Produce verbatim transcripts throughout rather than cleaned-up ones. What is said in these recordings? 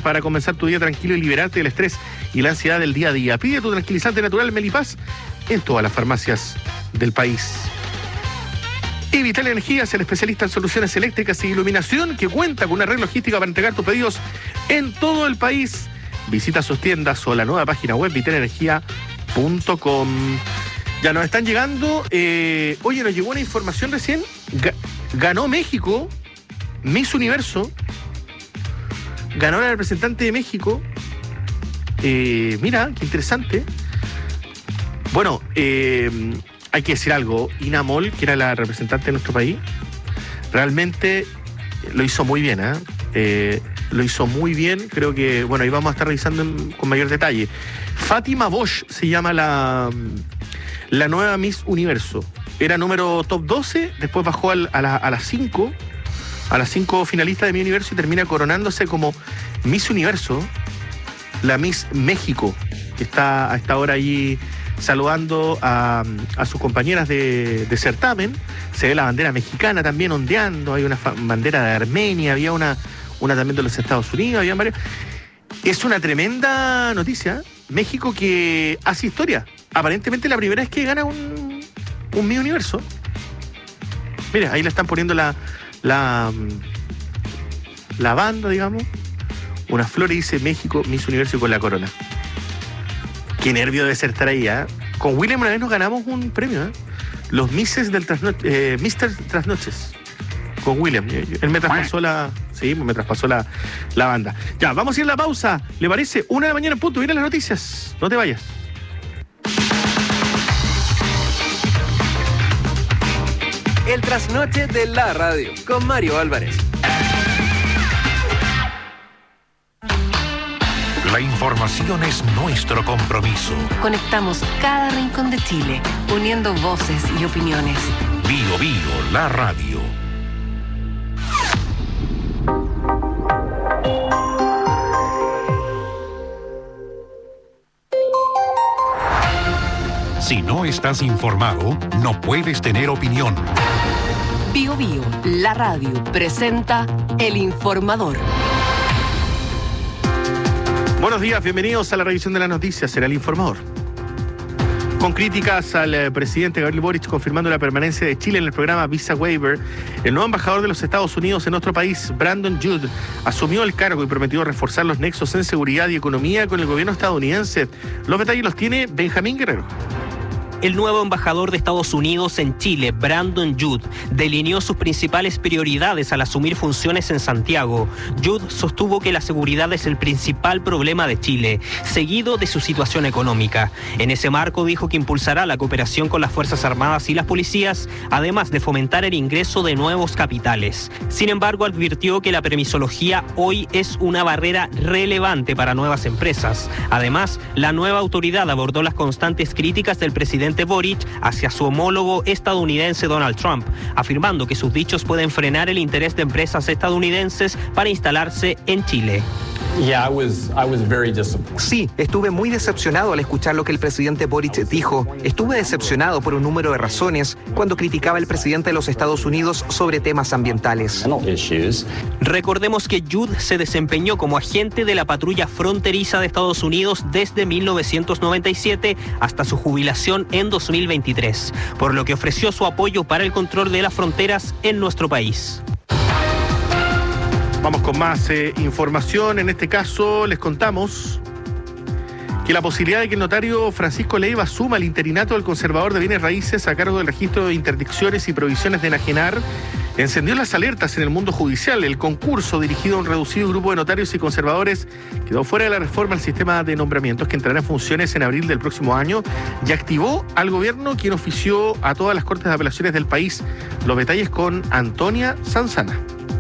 para comenzar tu día tranquilo y liberarte del estrés y la ansiedad del día a día. Pide tu tranquilizante natural Melipaz en todas las farmacias del país. Y Vital Energía es el especialista en soluciones eléctricas y iluminación que cuenta con una red logística para entregar tus pedidos en todo el país. Visita sus tiendas o la nueva página web vital energía punto com. Ya nos están llegando. Eh, oye, nos llegó una información recién. Ga- ganó México, Miss Universo. Ganó la representante de México. Eh, mira, qué interesante. Bueno, eh, hay que decir algo. Ina Moll, que era la representante de nuestro país, realmente lo hizo muy bien, ¿eh? Eh, lo hizo muy bien. Creo que, bueno, ahí vamos a estar revisando en, con mayor detalle. Fátima Bosch se llama la, la nueva Miss Universo. Era número top doce, después bajó al, a, la, a las cinco, a las cinco finalistas de Miss Universo y termina coronándose como Miss Universo, la Miss México, que está a esta hora allí saludando a, a sus compañeras de, de certamen. Se ve la bandera mexicana también ondeando, hay una fa- bandera de Armenia, había una, una también de los Estados Unidos, había varios. Es una tremenda noticia. México que hace historia. Aparentemente la primera vez que gana un, un Miss Universo. Mira, ahí le están poniendo la, la, la banda, digamos. Una flor y dice México, Miss Universo con la corona. Qué nervio debe ser estar ahí, ¿eh? Con William una vez nos ganamos un premio, ¿eh? Los Misses del Trasno- eh, mister Trasnoches. Con William. Él me traspasó la. Sí, me traspasó la, la banda. Ya, vamos a ir a la pausa. ¿Le parece? Una de la mañana en punto. Vienen las noticias. No te vayas. El trasnoche de la radio con Mario Álvarez. La información es nuestro compromiso. Conectamos cada rincón de Chile, uniendo voces y opiniones. Bio Bio, la radio. Si no estás informado, no puedes tener opinión. Bio Bio, la radio, presenta El Informador. Buenos días, bienvenidos a la revisión de las noticias. Será El Informador. Con críticas al eh, presidente Gabriel Boric confirmando la permanencia de Chile en el programa Visa Waiver, el nuevo embajador de los Estados Unidos en nuestro país, Brandon Judd, asumió el cargo y prometió reforzar los nexos en seguridad y economía con el gobierno estadounidense. Los detalles los tiene Benjamín Guerrero. El nuevo embajador de Estados Unidos en Chile, Brandon Judd, delineó sus principales prioridades al asumir funciones en Santiago. Judd sostuvo que la seguridad es el principal problema de Chile, seguido de su situación económica. En ese marco dijo que impulsará la cooperación con las Fuerzas Armadas y las policías, además de fomentar el ingreso de nuevos capitales. Sin embargo, advirtió que la permisología hoy es una barrera relevante para nuevas empresas. Además, la nueva autoridad abordó las constantes críticas del presidente Boric hacia su homólogo estadounidense Donald Trump, afirmando que sus dichos pueden frenar el interés de empresas estadounidenses para instalarse en Chile. Yeah, I was, I was very disappointed. Sí, estuve muy decepcionado al escuchar lo que el presidente Boric dijo. Estuve decepcionado por un número de razones cuando criticaba al presidente de los Estados Unidos sobre temas ambientales. Issues. Recordemos que Judd se desempeñó como agente de la patrulla fronteriza de Estados Unidos desde mil novecientos noventa y siete hasta su jubilación en dos mil veintitrés, por lo que ofreció su apoyo para el control de las fronteras en nuestro país. Vamos con más eh, información. En este caso les contamos que la posibilidad de que el notario Francisco Leiva asuma el interinato del conservador de bienes raíces a cargo del registro de interdicciones y prohibiciones de enajenar encendió las alertas en el mundo judicial. El concurso, dirigido a un reducido grupo de notarios y conservadores, quedó fuera de la reforma al sistema de nombramientos que entrará en funciones en abril del próximo año y activó al gobierno, quien ofició a todas las cortes de apelaciones del país. Los detalles con Antonia Sanzana.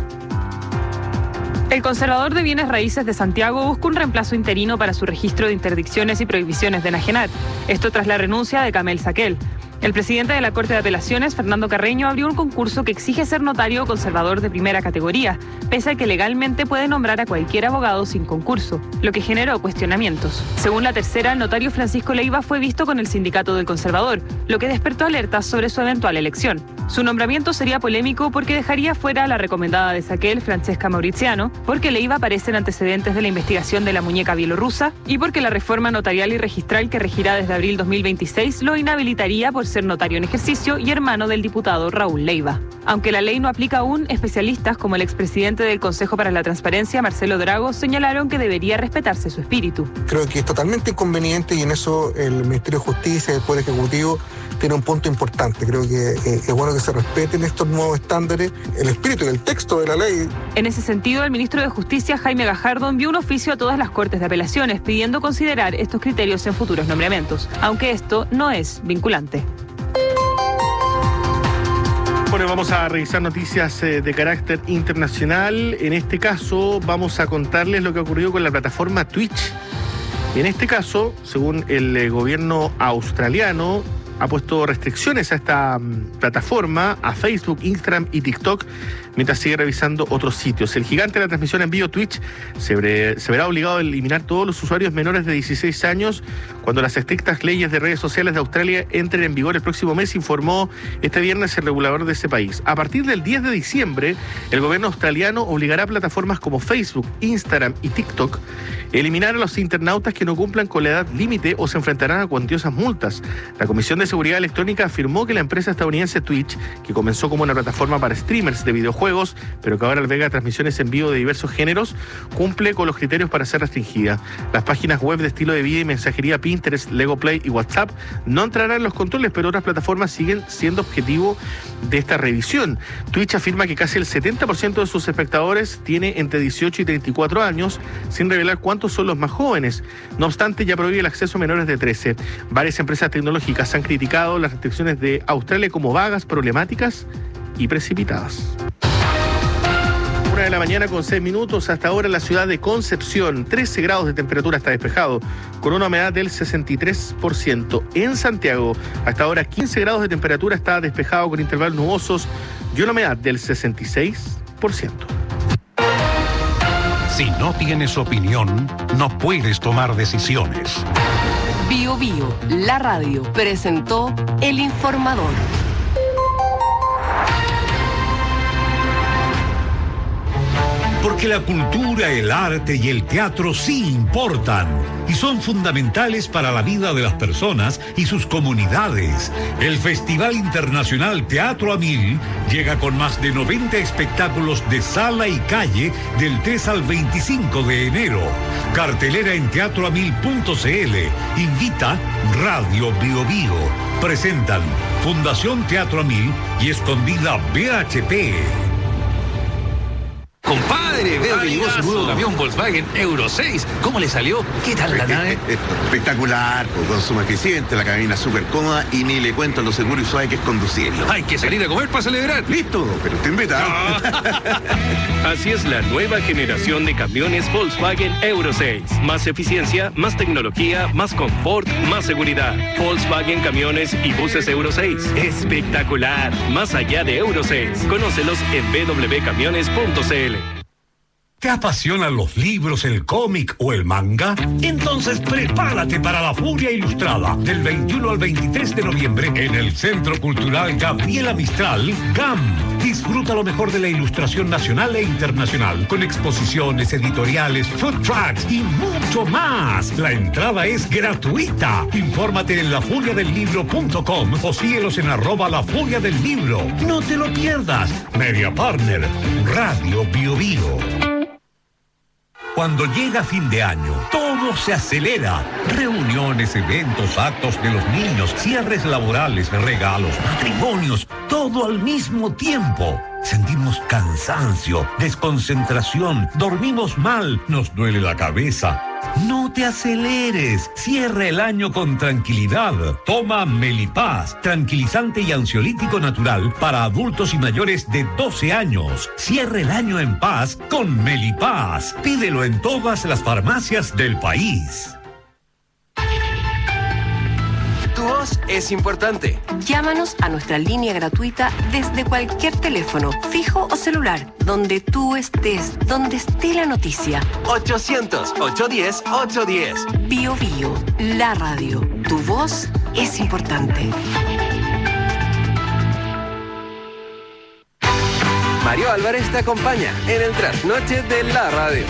El conservador de bienes raíces de Santiago busca un reemplazo interino para su registro de interdicciones y prohibiciones de enajenar. Esto tras la renuncia de Camel Saquel. El presidente de la Corte de Apelaciones, Fernando Carreño, abrió un concurso que exige ser notario conservador de primera categoría, pese a que legalmente puede nombrar a cualquier abogado sin concurso, lo que generó cuestionamientos. Según la tercera, el notario Francisco Leiva fue visto con el sindicato del conservador, lo que despertó alertas sobre su eventual elección. Su nombramiento sería polémico porque dejaría fuera a la recomendada de Saquel, Francesca Mauriziano, porque le iba a aparecer antecedentes de la investigación de la muñeca bielorrusa y porque la reforma notarial y registral que regirá desde abril dos mil veintiséis lo inhabilitaría por ser notario en ejercicio y hermano del diputado Raúl Leiva. Aunque la ley no aplica aún, especialistas como el expresidente del Consejo para la Transparencia, Marcelo Drago, señalaron que debería respetarse su espíritu. Creo que es totalmente inconveniente y en eso el Ministerio de Justicia y el Poder Ejecutivo tiene un punto importante. Creo que eh, es bueno que se respeten estos nuevos estándares, el espíritu y el texto de la ley. En ese sentido, el ministro de Justicia, Jaime Gajardo, envió un oficio a todas las Cortes de Apelaciones pidiendo considerar estos criterios en futuros nombramientos, aunque esto no es vinculante. Bueno, vamos a revisar noticias eh, de carácter internacional. En este caso, vamos a contarles lo que ha ocurrido con la plataforma Twitch. En este caso, según el eh, gobierno australiano, ha puesto restricciones a esta um, plataforma, a Facebook, Instagram y TikTok, mientras sigue revisando otros sitios. El gigante de la transmisión en vivo Twitch se, bre, se verá obligado a eliminar todos los usuarios menores de dieciséis años cuando las estrictas leyes de redes sociales de Australia entren en vigor el próximo mes, informó este viernes el regulador de ese país. A partir del diez de diciembre, el gobierno australiano obligará a plataformas como Facebook, Instagram y TikTok a eliminar a los internautas que no cumplan con la edad límite o se enfrentarán a cuantiosas multas. La Comisión de Seguridad Electrónica afirmó que la empresa estadounidense Twitch, que comenzó como una plataforma para streamers de videojuegos, pero que ahora alberga transmisiones en vivo de diversos géneros, cumple con los criterios para ser restringida. Las páginas web de estilo de vida y mensajería Pinterest, Lego Play y WhatsApp no entrarán en los controles, pero otras plataformas siguen siendo objetivo de esta revisión. Twitch afirma que casi el setenta por ciento de sus espectadores tiene entre dieciocho y treinta y cuatro años, sin revelar cuántos son los más jóvenes. No obstante, ya prohíbe el acceso a menores de trece. Varias empresas tecnológicas han criticado las restricciones de Australia como vagas, problemáticas y precipitadas. Una de la mañana con seis minutos. Hasta ahora en la ciudad de Concepción, trece grados de temperatura, está despejado, con una humedad del sesenta y tres por ciento. En Santiago, hasta ahora quince grados de temperatura, está despejado con intervalos nubosos y una humedad del sesenta y seis por ciento. Si no tienes opinión, no puedes tomar decisiones. Bio Bio, la radio, presentó El Informador. Porque la cultura, el arte y el teatro sí importan y son fundamentales para la vida de las personas y sus comunidades. El Festival Internacional Teatro a Mil llega con más de noventa espectáculos de sala y calle del tres al veinticinco de enero. Cartelera en teatro a mil punto c l. Invita Radio Bio Bio. Presentan Fundación Teatro a Mil y Escondida B H P. Compadre, veo que llegó su nuevo camión Volkswagen Euro seis. ¿Cómo le salió? ¿Qué tal la nave? Espectacular, con consumo eficiente, la cabina súper cómoda y ni le cuento lo seguro y suave que es conducirlo. Hay que salir a comer para celebrar. Listo, pero te invita. No. Así es la nueva generación de camiones Volkswagen Euro seis. Más eficiencia, más tecnología, más confort, más seguridad. Volkswagen Camiones y Buses Euro seis. Espectacular. Más allá de Euro seis. Conócelos en w w w punto camiones punto c l. ¿Te apasionan los libros, el cómic o el manga? Entonces prepárate para la Furia Ilustrada del veintiuno al veintitrés de noviembre en el Centro Cultural Gabriela Mistral, G A M. Disfruta lo mejor de la ilustración nacional e internacional con exposiciones, editoriales, food trucks y mucho más. La entrada es gratuita. Infórmate en la furia del libro punto com o síguelos en arroba la furia del libro. No te lo pierdas. Media Partner, Radio Bio Bio. Cuando llega fin de año, todo se acelera. Reuniones, eventos, actos de los niños, cierres laborales, regalos, matrimonios, todo al mismo tiempo. Sentimos cansancio, desconcentración, dormimos mal, nos duele la cabeza. No te aceleres, cierra el año con tranquilidad. Toma Melipaz, tranquilizante y ansiolítico natural para adultos y mayores de doce años. Cierra el año en paz con Melipaz. Pídelo en todas las farmacias del país. Tu voz es importante. Llámanos a nuestra línea gratuita desde cualquier teléfono, fijo o celular, donde tú estés, donde esté la noticia. ochocientos, ochocientos diez, ochocientos diez. Bio Bio, la radio. Tu voz es importante. Mario Álvarez te acompaña en el trasnoche de la radio.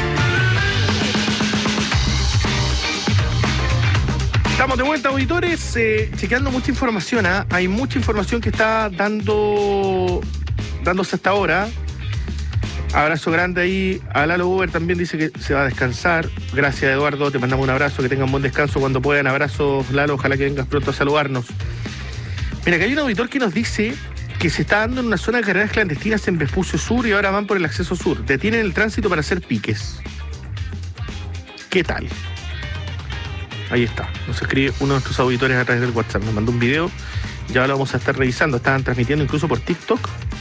Estamos de vuelta, auditores, eh, chequeando mucha información. ¿eh? Hay mucha información que está dando dándose hasta ahora. Abrazo grande ahí a Lalo Uber, también dice que se va a descansar. Gracias, Eduardo, te mandamos un abrazo, que tengan buen descanso cuando puedan. Abrazos, Lalo, ojalá que vengas pronto a saludarnos. Mira, que hay un auditor que nos dice que se está dando en una zona de carreras clandestinas en Vespucio Sur y ahora van por el acceso sur. Detienen el tránsito para hacer piques. ¿Qué tal? Ahí está, nos escribe uno de nuestros auditores a través del WhatsApp, nos mandó un video, ya lo vamos a estar revisando, estaban transmitiendo incluso por TikTok.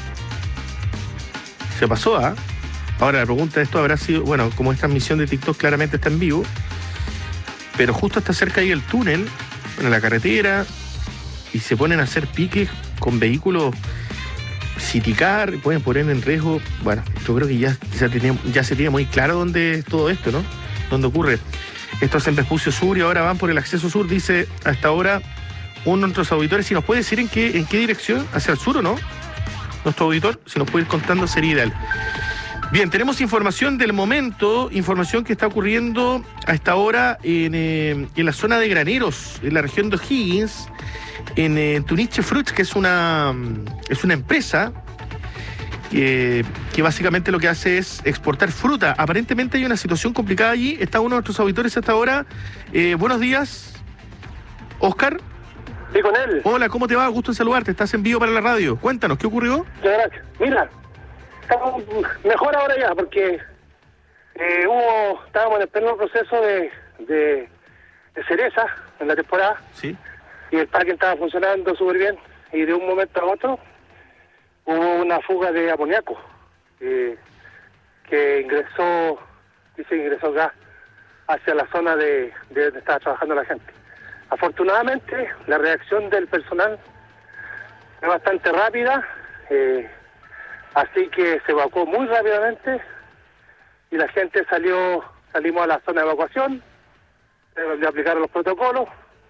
Se pasó a... ¿eh? Ahora la pregunta de esto habrá sido, bueno, como esta transmisión de TikTok claramente está en vivo, pero justo está cerca ahí el túnel, en la carretera, y se ponen a hacer piques con vehículos Citicar, pueden poner en riesgo, bueno, yo creo que ya, ya, tenía, ya se tiene muy claro dónde es todo esto, ¿no? Dónde ocurre. Esto es en Vespucio Sur y ahora van por el acceso sur, dice hasta ahora uno de nuestros auditores. Si nos puede decir en qué, en qué dirección, hacia el sur o no, nuestro auditor, si nos puede ir contando sería ideal. Bien, tenemos información del momento, información que está ocurriendo a esta hora en, eh, en la zona de Graneros, en la región de O'Higgins, en eh, Tuniche Fruits, que es una, es una empresa que, que básicamente lo que hace es exportar fruta. Aparentemente hay una situación complicada allí. Está uno de nuestros auditores hasta ahora. Eh, buenos días, Oscar. Sí, con él. Hola, ¿cómo te va? Gusto en saludarte. Estás en vivo para la radio. Cuéntanos, ¿qué ocurrió? Muchas gracias. Mira, estamos mejor ahora ya, porque eh, hubo, estábamos en el pleno proceso de, de, de cereza en la temporada. Sí. Y el parque estaba funcionando súper bien. Y de un momento a otro hubo una fuga de amoníaco eh, que ingresó, dice ingresó gas hacia la zona de, de donde estaba trabajando la gente. Afortunadamente, la reacción del personal fue bastante rápida, eh, así que se evacuó muy rápidamente y la gente salió, salimos a la zona de evacuación, eh, le aplicaron los protocolos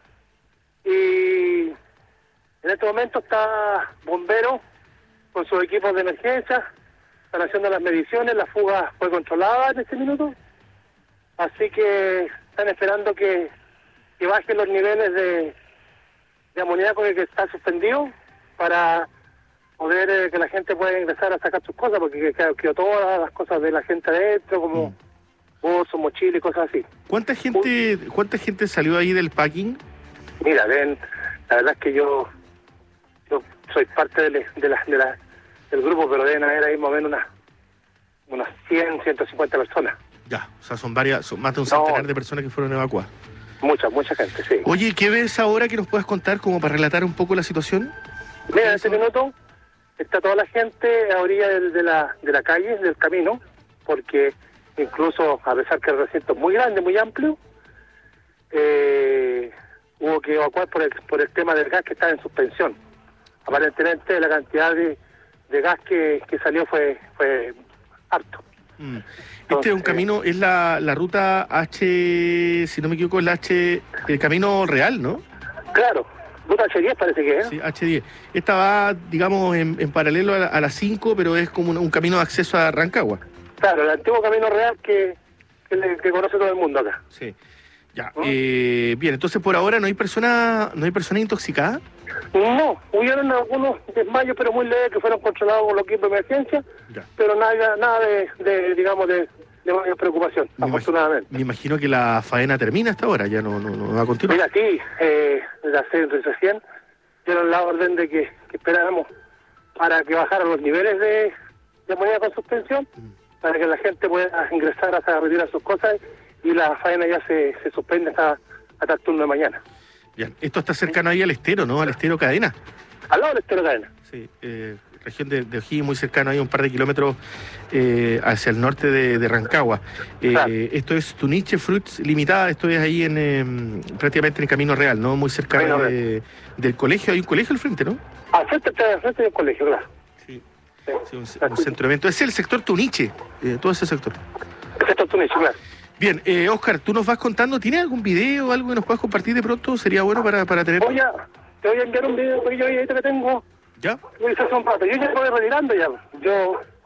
y en este momento está bombero con sus equipos de emergencia, están haciendo las mediciones, la fuga fue controlada en este minuto, así que están esperando que, que bajen los niveles de, de amoníaco que, que está suspendido para poder eh, que la gente pueda ingresar a sacar sus cosas, porque quedó que, todas las cosas de la gente adentro, como mm. bolsos, mochilas y cosas así. ¿Cuánta gente, cuánta gente salió ahí del packing? Mira, ven, la verdad es que yo yo soy parte de, de la, de la, del grupo, pero deben haber ahí más o menos unas, unas cien, ciento cincuenta personas. Ya, o sea, son varias, son más de un centenar no, de personas que fueron evacuadas. Mucha, mucha gente, sí. Oye, ¿qué ves ahora que nos puedas contar como para relatar un poco la situación? Mira, en este minuto está toda la gente a orilla de, de, la, de la calle, del camino, porque incluso, a pesar que el recinto es muy grande, muy amplio, eh, hubo que evacuar por el, por el tema del gas que está en suspensión. Aparentemente la cantidad de, de gas que, que salió fue fue harto. Mm. Este Entonces, es un camino, es la, la ruta H, si no me equivoco, es la H, el camino real, ¿no? Claro, ruta H diez parece que es. Sí, H diez. Esta va, digamos, en, en paralelo a la, a la cinco, pero es como un, un camino de acceso a Rancagua. Claro, el antiguo camino real que, que, que conoce todo el mundo acá. Sí. Ya, ¿no? eh, bien, entonces por ahora no hay persona, no hay persona intoxicada. No, hubieron algunos desmayos, pero muy leves, que fueron controlados por los equipos de emergencia, ya. Pero nada nada de, de digamos, de, de mayor preocupación, me afortunadamente. Imag me imagino que la faena termina hasta ahora, ya no, no, no va a continuar. Mira, aquí, eh, recién dieron la orden de que, que esperáramos para que bajaran los niveles de, de amoníaco en suspensión, mm. para que la gente pueda ingresar a retirar sus cosas y la faena ya se, se suspende hasta, hasta el turno de mañana. Bien, esto está cercano ahí al estero, ¿no? Al estero Cadena. Al lado del estero Cadena. Sí, eh, región de, de O'Higgins, muy cercano, ahí un par de kilómetros eh, hacia el norte de, de Rancagua. Eh, claro. Esto es Tuniche Fruits Limitada, esto es ahí en eh, prácticamente en el Camino Real, ¿no? Muy cercano de, del colegio, hay un colegio al frente, ¿no? Al frente, al frente del colegio, claro. Sí, sí, sí un, un centro de evento. Es el sector Tuniche, eh, todo ese sector. El sector Tuniche, claro. Bien, eh, Oscar, tú nos vas contando, ¿tienes algún video, algo que nos puedas compartir de pronto? Sería bueno para, para tener... Voy a, te voy a enviar un video porque yo ahorita que tengo... ¿Ya? Voy a hacer un rato. Yo ya me voy retirando ya. Yo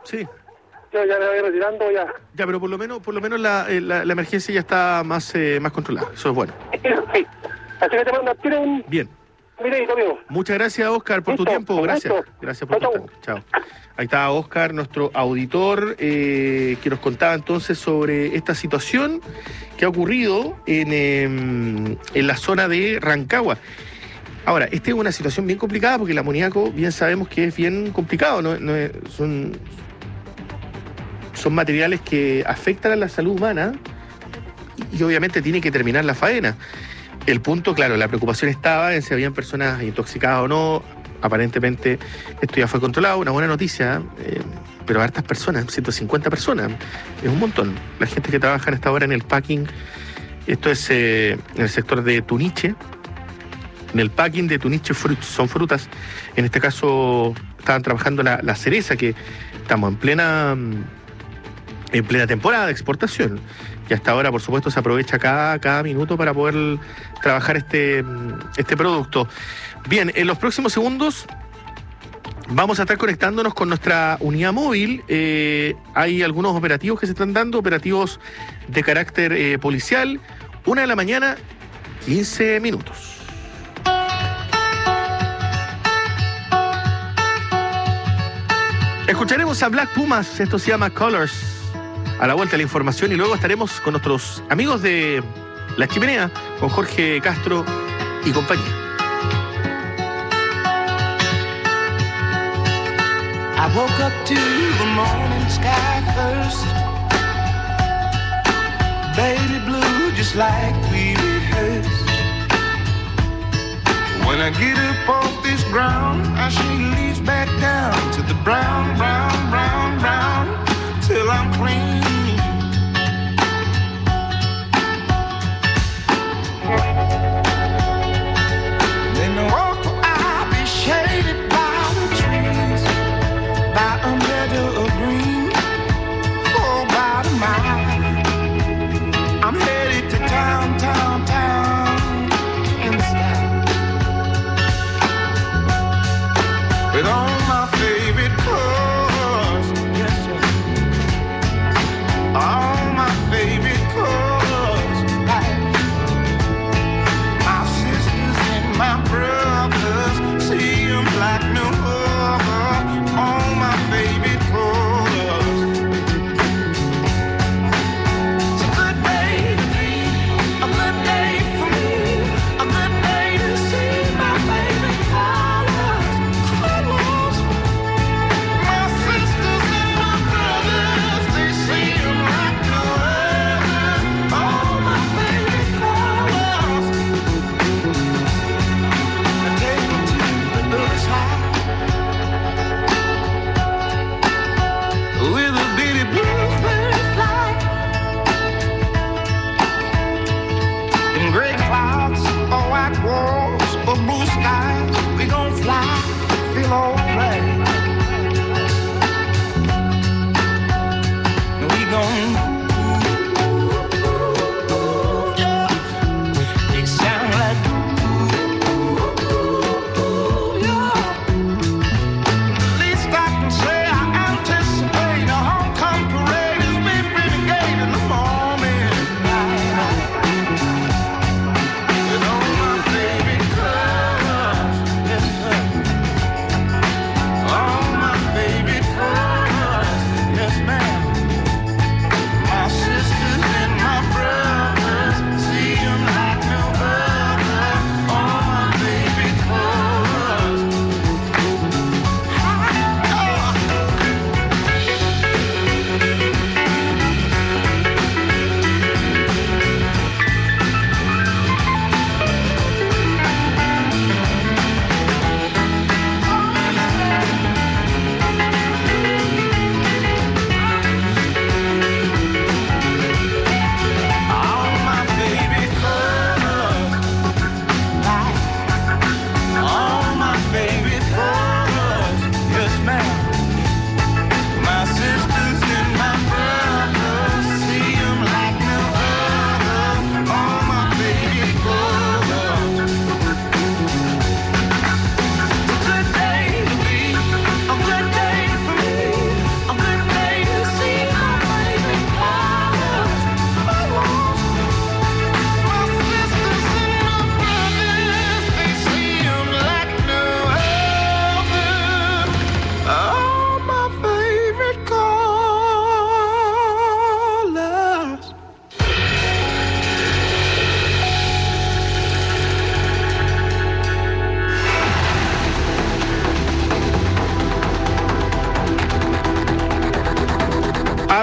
Sí. Yo ya me voy retirando ya. Ya, pero por lo menos, por lo menos la, eh, la, la emergencia ya está más, eh, más controlada. Eso es bueno. Sí. Así que te mando tiro un Bien. videito, amigo. Muchas gracias, Oscar, por tu Listo, tiempo. con Gracias. gusto. Gracias por Chau, tu tiempo. Chao. Ahí está Oscar, nuestro auditor, eh, que nos contaba entonces sobre esta situación que ha ocurrido en, eh, en la zona de Rancagua. Ahora, esta es una situación bien complicada porque el amoníaco, bien sabemos que es bien complicado, ¿no? No es- son, son materiales que afectan a la salud humana y, y obviamente tiene que terminar la faena. El punto, claro, la preocupación estaba en si habían personas intoxicadas o no. Aparentemente esto ya fue controlado, una buena noticia, eh, pero hartas personas, ciento cincuenta personas, es un montón. La gente que trabaja en esta hora en el packing, esto es eh, en el sector de Tuniche, en el packing de Tuniche Fruits, son frutas. En este caso estaban trabajando la, la cereza, que estamos en plena, en plena temporada de exportación. Y hasta ahora, por supuesto, se aprovecha cada, cada minuto para poder trabajar este, este producto. Bien, en los próximos segundos vamos a estar conectándonos con nuestra unidad móvil. Eh, hay algunos operativos que se están dando, operativos de carácter eh, policial. Una de la mañana, quince minutos. Escucharemos a Black Pumas, esto se llama Colors. A la vuelta de la información y luego estaremos con nuestros amigos de La Chimenea, con Jorge Castro y compañía. I woke up to the morning sky first. Baby blue, just like we rehearsed. When I get up off this ground, I she leads back down to the brown, brown, brown, brown, till I'm clean. Then the walk I'll be shaded by the trees, by a meadow of green, for about a mile. I'm headed to town, town, town, in the style, with all my favorite colors, yes sir, all my favorite colors, like my sisters and my brothers, see them like no other, all my favorite colors. It's a good day to be, a good day for me, a good day to see my favorite colors, colors. My sisters and my brothers, they see them like no other, all my favorite colors. I take them to the other side, with a bitty bluebird fly, in gray clouds or white walls or blue skies, we gon' fly, feel alright. We gon' yeah, they sound like yeah. The least I can say, I anticipate a homecoming parade has been pretty gay in the morning light. With all my favorite colors, yes sir, all my favorite colors, yes ma'am.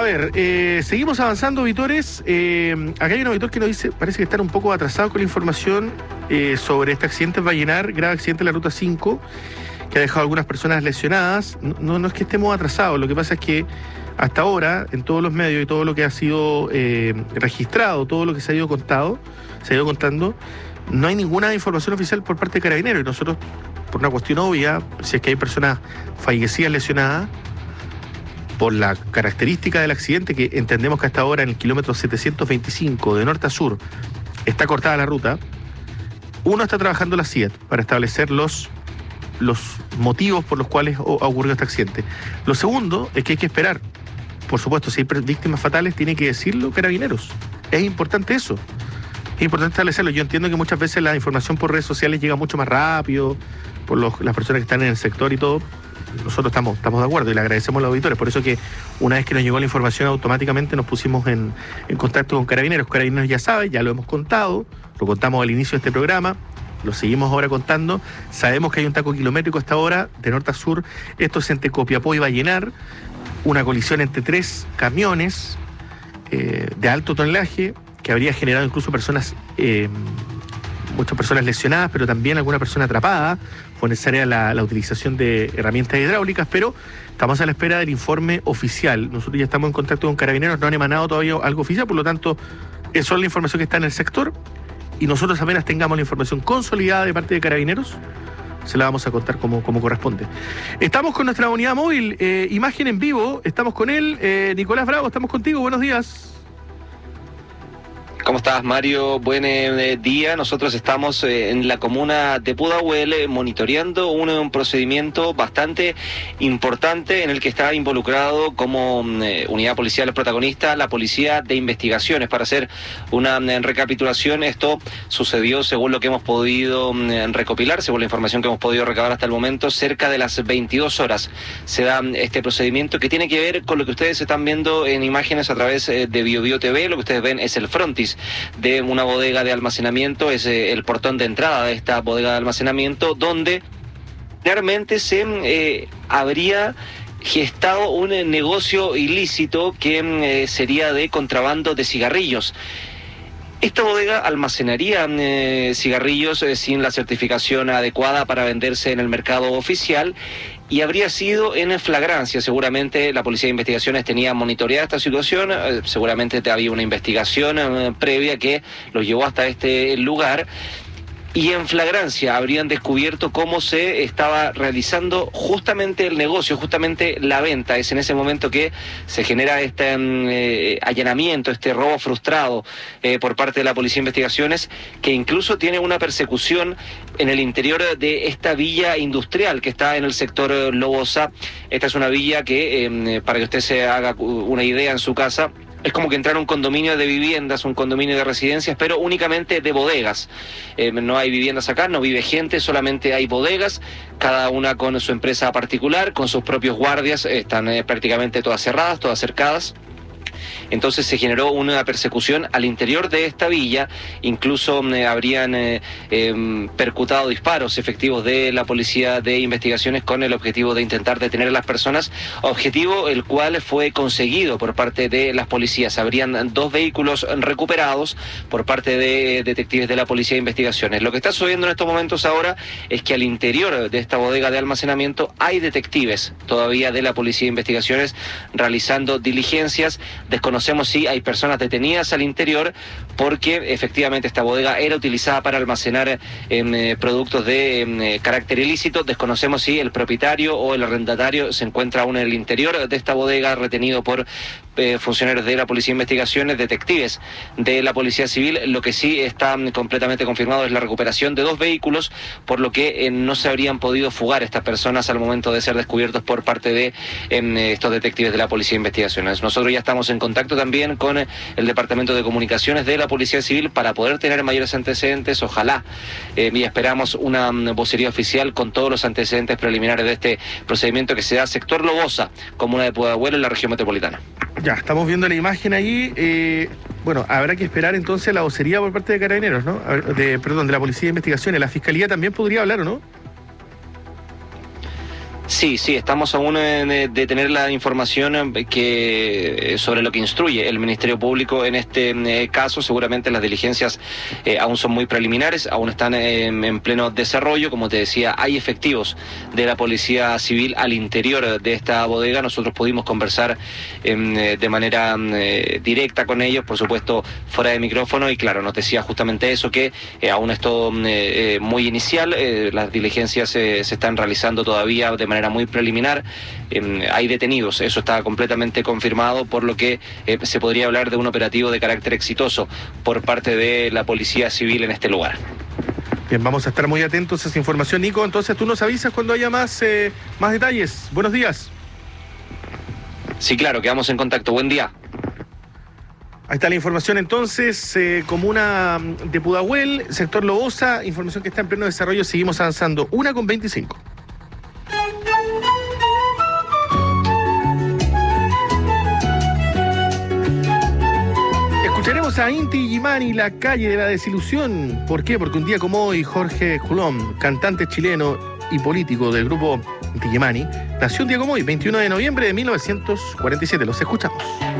ver, eh, seguimos avanzando, auditores. Eh, acá hay un auditor que nos dice, parece que están un poco atrasados con la información eh, sobre este accidente en Vallenar, grave accidente en la ruta cinco, que ha dejado a algunas personas lesionadas. No, no es que estemos atrasados, lo que pasa es que hasta ahora, en todos los medios y todo lo que ha sido eh, registrado, todo lo que se ha ido contado, se ha ido contando, no hay ninguna información oficial por parte de Carabineros. Y nosotros, por una cuestión obvia, si es que hay personas fallecidas, lesionadas, por la característica del accidente, que entendemos que hasta ahora en el kilómetro setecientos veinticinco de norte a sur está cortada la ruta, uno está trabajando la C I A T para establecer los, los motivos por los cuales ha ocurrido este accidente. Lo segundo es que hay que esperar. Por supuesto, si hay víctimas fatales, tiene que decirlo Carabineros. Es importante eso. Es importante establecerlo. Yo entiendo que muchas veces la información por redes sociales llega mucho más rápido, por los, las personas que están en el sector y todo. Nosotros estamos, estamos de acuerdo y le agradecemos a los auditores. Por eso que una vez que nos llegó la información, automáticamente nos pusimos en, en contacto con Carabineros. Carabineros ya sabe, ya lo hemos contado, lo contamos al inicio de este programa, lo seguimos ahora contando. Sabemos que hay un taco kilométrico hasta ahora, de norte a sur. Esto es entre Copiapó y Vallenar, una colisión entre tres camiones eh, de alto tonelaje, que habría generado incluso personas, eh, muchas personas lesionadas, pero también alguna persona atrapada. Fue necesaria la, la utilización de herramientas hidráulicas, pero estamos a la espera del informe oficial. Nosotros ya estamos en contacto con Carabineros, no han emanado todavía algo oficial, por lo tanto, eso es la información que está en el sector, y nosotros apenas tengamos la información consolidada de parte de Carabineros, se la vamos a contar como, como corresponde. Estamos con nuestra unidad móvil, eh, imagen en vivo, estamos con él, eh, Nicolás Bravo, estamos contigo, buenos días. ¿Cómo estás, Mario? Buen eh, día. Nosotros estamos eh, en la comuna de Pudahuel eh, monitoreando un, un procedimiento bastante importante en el que está involucrado como eh, unidad policial protagonista la Policía de Investigaciones. Para hacer una eh, recapitulación, esto sucedió, según lo que hemos podido eh, recopilar, según la información que hemos podido recabar hasta el momento, cerca de las veintidós horas se da este procedimiento que tiene que ver con lo que ustedes están viendo en imágenes a través eh, de Bio Bio T V. Lo que ustedes ven es el frontis de una bodega de almacenamiento, es eh, el portón de entrada de esta bodega de almacenamiento, donde realmente se eh, habría gestado un eh, negocio ilícito que eh, sería de contrabando de cigarrillos. Esta bodega almacenaría eh, cigarrillos eh, sin la certificación adecuada para venderse en el mercado oficial, y habría sido en flagrancia. Seguramente la Policía de Investigaciones tenía monitoreada esta situación, eh, seguramente había una investigación eh, previa que los llevó hasta este lugar, y en flagrancia habrían descubierto cómo se estaba realizando justamente el negocio, justamente la venta. Es en ese momento que se genera este eh, allanamiento, este robo frustrado eh, por parte de la Policía de Investigaciones, que incluso tiene una persecución en el interior de esta villa industrial que está en el sector Lobosa. Esta es una villa que, eh, para que usted se haga una idea en su casa, es como que entrar a un condominio de viviendas, un condominio de residencias, pero únicamente de bodegas. Eh, no hay viviendas acá, no vive gente, solamente hay bodegas, cada una con su empresa particular, con sus propios guardias, están eh, prácticamente todas cerradas, todas cercadas. Entonces se generó una persecución al interior de esta villa, incluso eh, habrían eh, eh, percutado disparos efectivos de la Policía de Investigaciones con el objetivo de intentar detener a las personas, objetivo el cual fue conseguido por parte de las policías. Habrían dos vehículos recuperados por parte de detectives de la Policía de Investigaciones. Lo que está sucediendo en estos momentos ahora es que al interior de esta bodega de almacenamiento hay detectives todavía de la Policía de Investigaciones realizando diligencias. Desconocemos si hay personas detenidas al interior, porque efectivamente esta bodega era utilizada para almacenar eh, productos de eh, carácter ilícito. Desconocemos si el propietario o el arrendatario se encuentra aún en el interior de esta bodega, retenido por eh, funcionarios de la Policía de Investigaciones, detectives de la Policía Civil. Lo que sí está completamente confirmado es la recuperación de dos vehículos, por lo que eh, no se habrían podido fugar estas personas al momento de ser descubiertos por parte de eh, estos detectives de la Policía de Investigaciones. Nosotros ya estamos en contacto también con el Departamento de Comunicaciones de la Policía Civil para poder tener mayores antecedentes, ojalá, eh, y esperamos una vocería oficial con todos los antecedentes preliminares de este procedimiento que se da sector Lobosa, comuna de Pudahuel, en la región metropolitana. Ya, estamos viendo la imagen ahí. Eh, bueno, habrá que esperar entonces la vocería por parte de Carabineros, ¿no? De, perdón, de la Policía de Investigaciones. La Fiscalía también podría hablar, ¿o no? Sí, sí, estamos aún de, de tener la información que sobre lo que instruye el Ministerio Público en este eh, caso. Seguramente las diligencias eh, aún son muy preliminares, aún están eh, en pleno desarrollo. Como te decía, hay efectivos de la Policía Civil al interior de esta bodega. Nosotros pudimos conversar eh, de manera eh, directa con ellos, por supuesto fuera de micrófono, y claro, nos decía justamente eso, que eh, aún es todo eh, muy inicial, eh, las diligencias eh, se están realizando todavía de manera manera muy preliminar. Eh, hay detenidos, eso está completamente confirmado, por lo que eh, se podría hablar de un operativo de carácter exitoso por parte de la Policía Civil en este lugar. Bien, vamos a estar muy atentos a esa información, Nico. Entonces tú nos avisas cuando haya más, eh, más detalles. Buenos días. Sí, claro, quedamos en contacto. Buen día. Ahí está la información entonces, eh, comuna de Pudahuel, sector Lobosa, información que está en pleno desarrollo, seguimos avanzando. Una con veinticinco. Escucharemos a Inti Illimani, La calle de la desilusión. ¿Por qué? Porque un día como hoy, Jorge Julom, cantante chileno y político del grupo Inti Illimani, nació un día como hoy, veintiuno de noviembre de mil novecientos cuarenta y siete. Los escuchamos.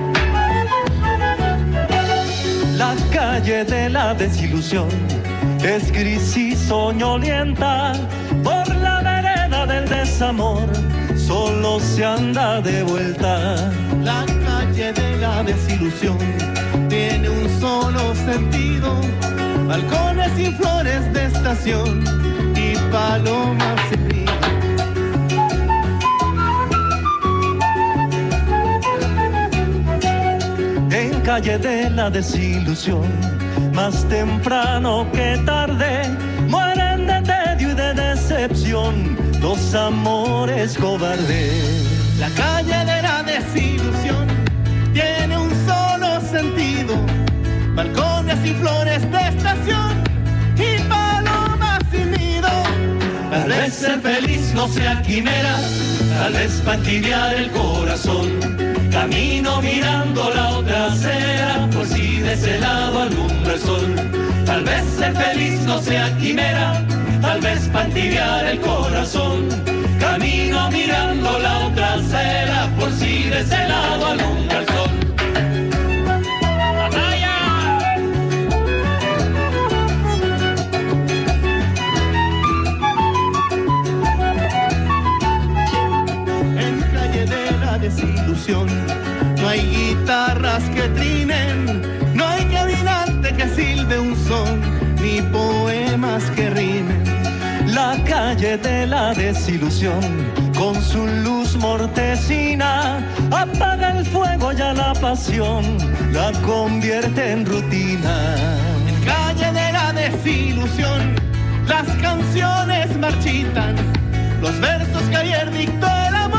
La calle de la desilusión es gris y soñolienta, por la vereda del desamor solo se anda de vuelta. La calle de la desilusión tiene un solo sentido: balcones y flores de estación y palomas sin nido. En calle de la desilusión, más temprano que tarde, mueren de tedio y de decepción los amores cobardes. La calle de la desilusión tiene un solo sentido: balcones y flores de estación y palomas sin nido. Tal vez ser feliz no sea quimera, tal vez para tibiar el corazón. Camino mirando la otra acera, por si de ese lado alumbra el sol. Tal vez ser feliz no sea quimera, tal vez para tibiar el corazón. Camino mirando la otra acera, por si de ese lado alumbra el sol. Desilusión, no hay guitarras que trinen, no hay caminante que silbe un son, ni poemas que rimen. La calle de la desilusión, con su luz mortecina, apaga el fuego y a la pasión la convierte en rutina. En calle de la desilusión, las canciones marchitan, los versos que ayer dictó el amor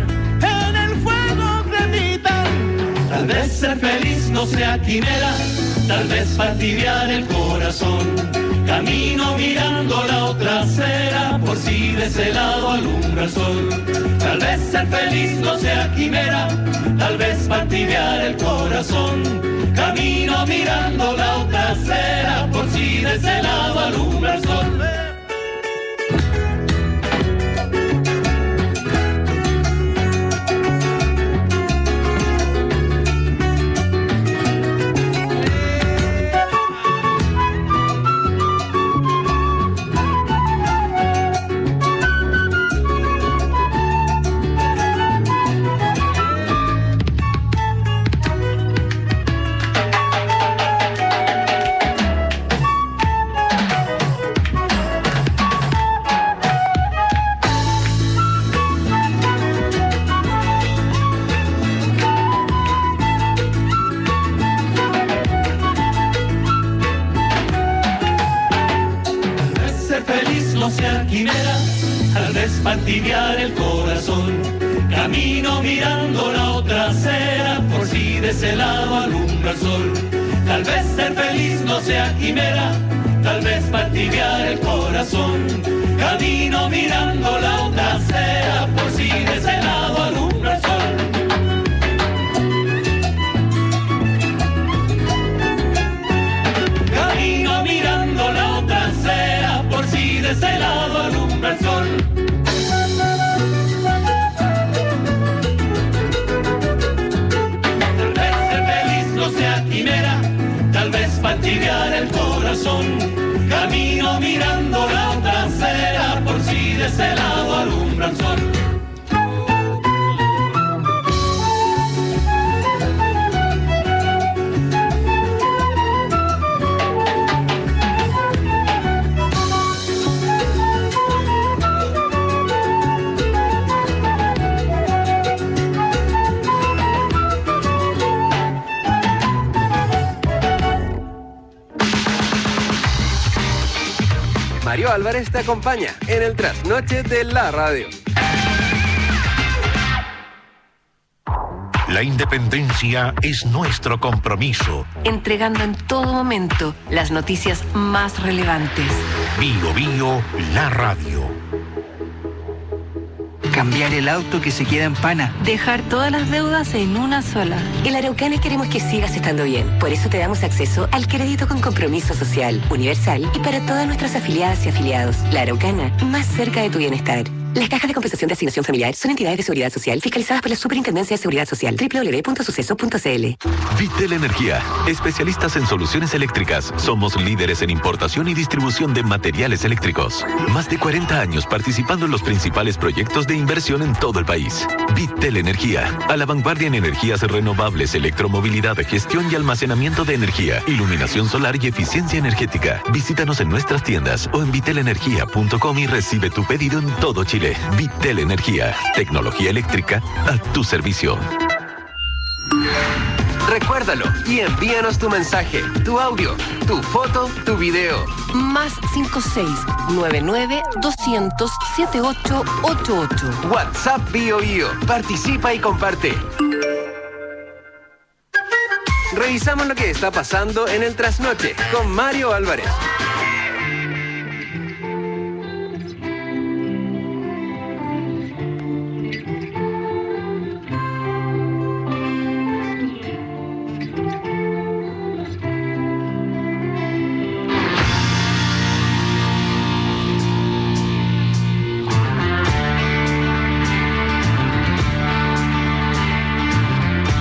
Tal vez ser feliz no sea quimera, tal vez para tibiar el corazón. Camino mirando la otra acera, por si de ese lado alumbra el sol. Tal vez ser feliz no sea quimera, tal vez para tibiar el corazón. Camino mirando la otra acera, por si de ese lado alumbra el sol. Tibiar el corazón, camino mirando la otra acera, por si de ese lado alumbra el sol. Tal vez ser feliz no sea quimera, tal vez para tibiar el corazón. Camino mirando la otra acera, por si de ese lado alumbra el sol. Camino mirando la otra acera, por si de ese lado alumbra el sol. fastidiar el corazón. Camino mirando la otra acera por si de ese lado alumbra el sol. Mario Álvarez te acompaña en el trasnoche de la radio. La independencia es nuestro compromiso. Entregando en todo momento las noticias más relevantes. Bio Bio, la radio. Cambiar el auto que se queda en pana. Dejar todas las deudas en una sola. En Araucana queremos que sigas estando bien. Por eso te damos acceso al crédito con compromiso social, universal y para todas nuestras afiliadas y afiliados. La Araucana, más cerca de tu bienestar. Las cajas de compensación de asignación familiar son entidades de seguridad social fiscalizadas por la Superintendencia de Seguridad Social. doble u doble u doble u punto suceso punto c l. Vitel Energía, especialistas en soluciones eléctricas. Somos líderes en importación y distribución de materiales eléctricos. Más de cuarenta años participando en los principales proyectos de inversión en todo el país. Vitel Energía, a la vanguardia en energías renovables, electromovilidad, gestión y almacenamiento de energía, iluminación solar y eficiencia energética. Visítanos en nuestras tiendas o en vitel energía punto com y recibe tu pedido en todo Chile. Vitel Energía, tecnología eléctrica a tu servicio. Recuérdalo y envíanos tu mensaje, tu audio, tu foto, tu video. Más cinco seis nueve nueve dos cero cero siete ocho ocho ocho. WhatsApp Bio Bio. Participa y comparte. Revisamos lo que está pasando en el trasnoche con Mario Álvarez.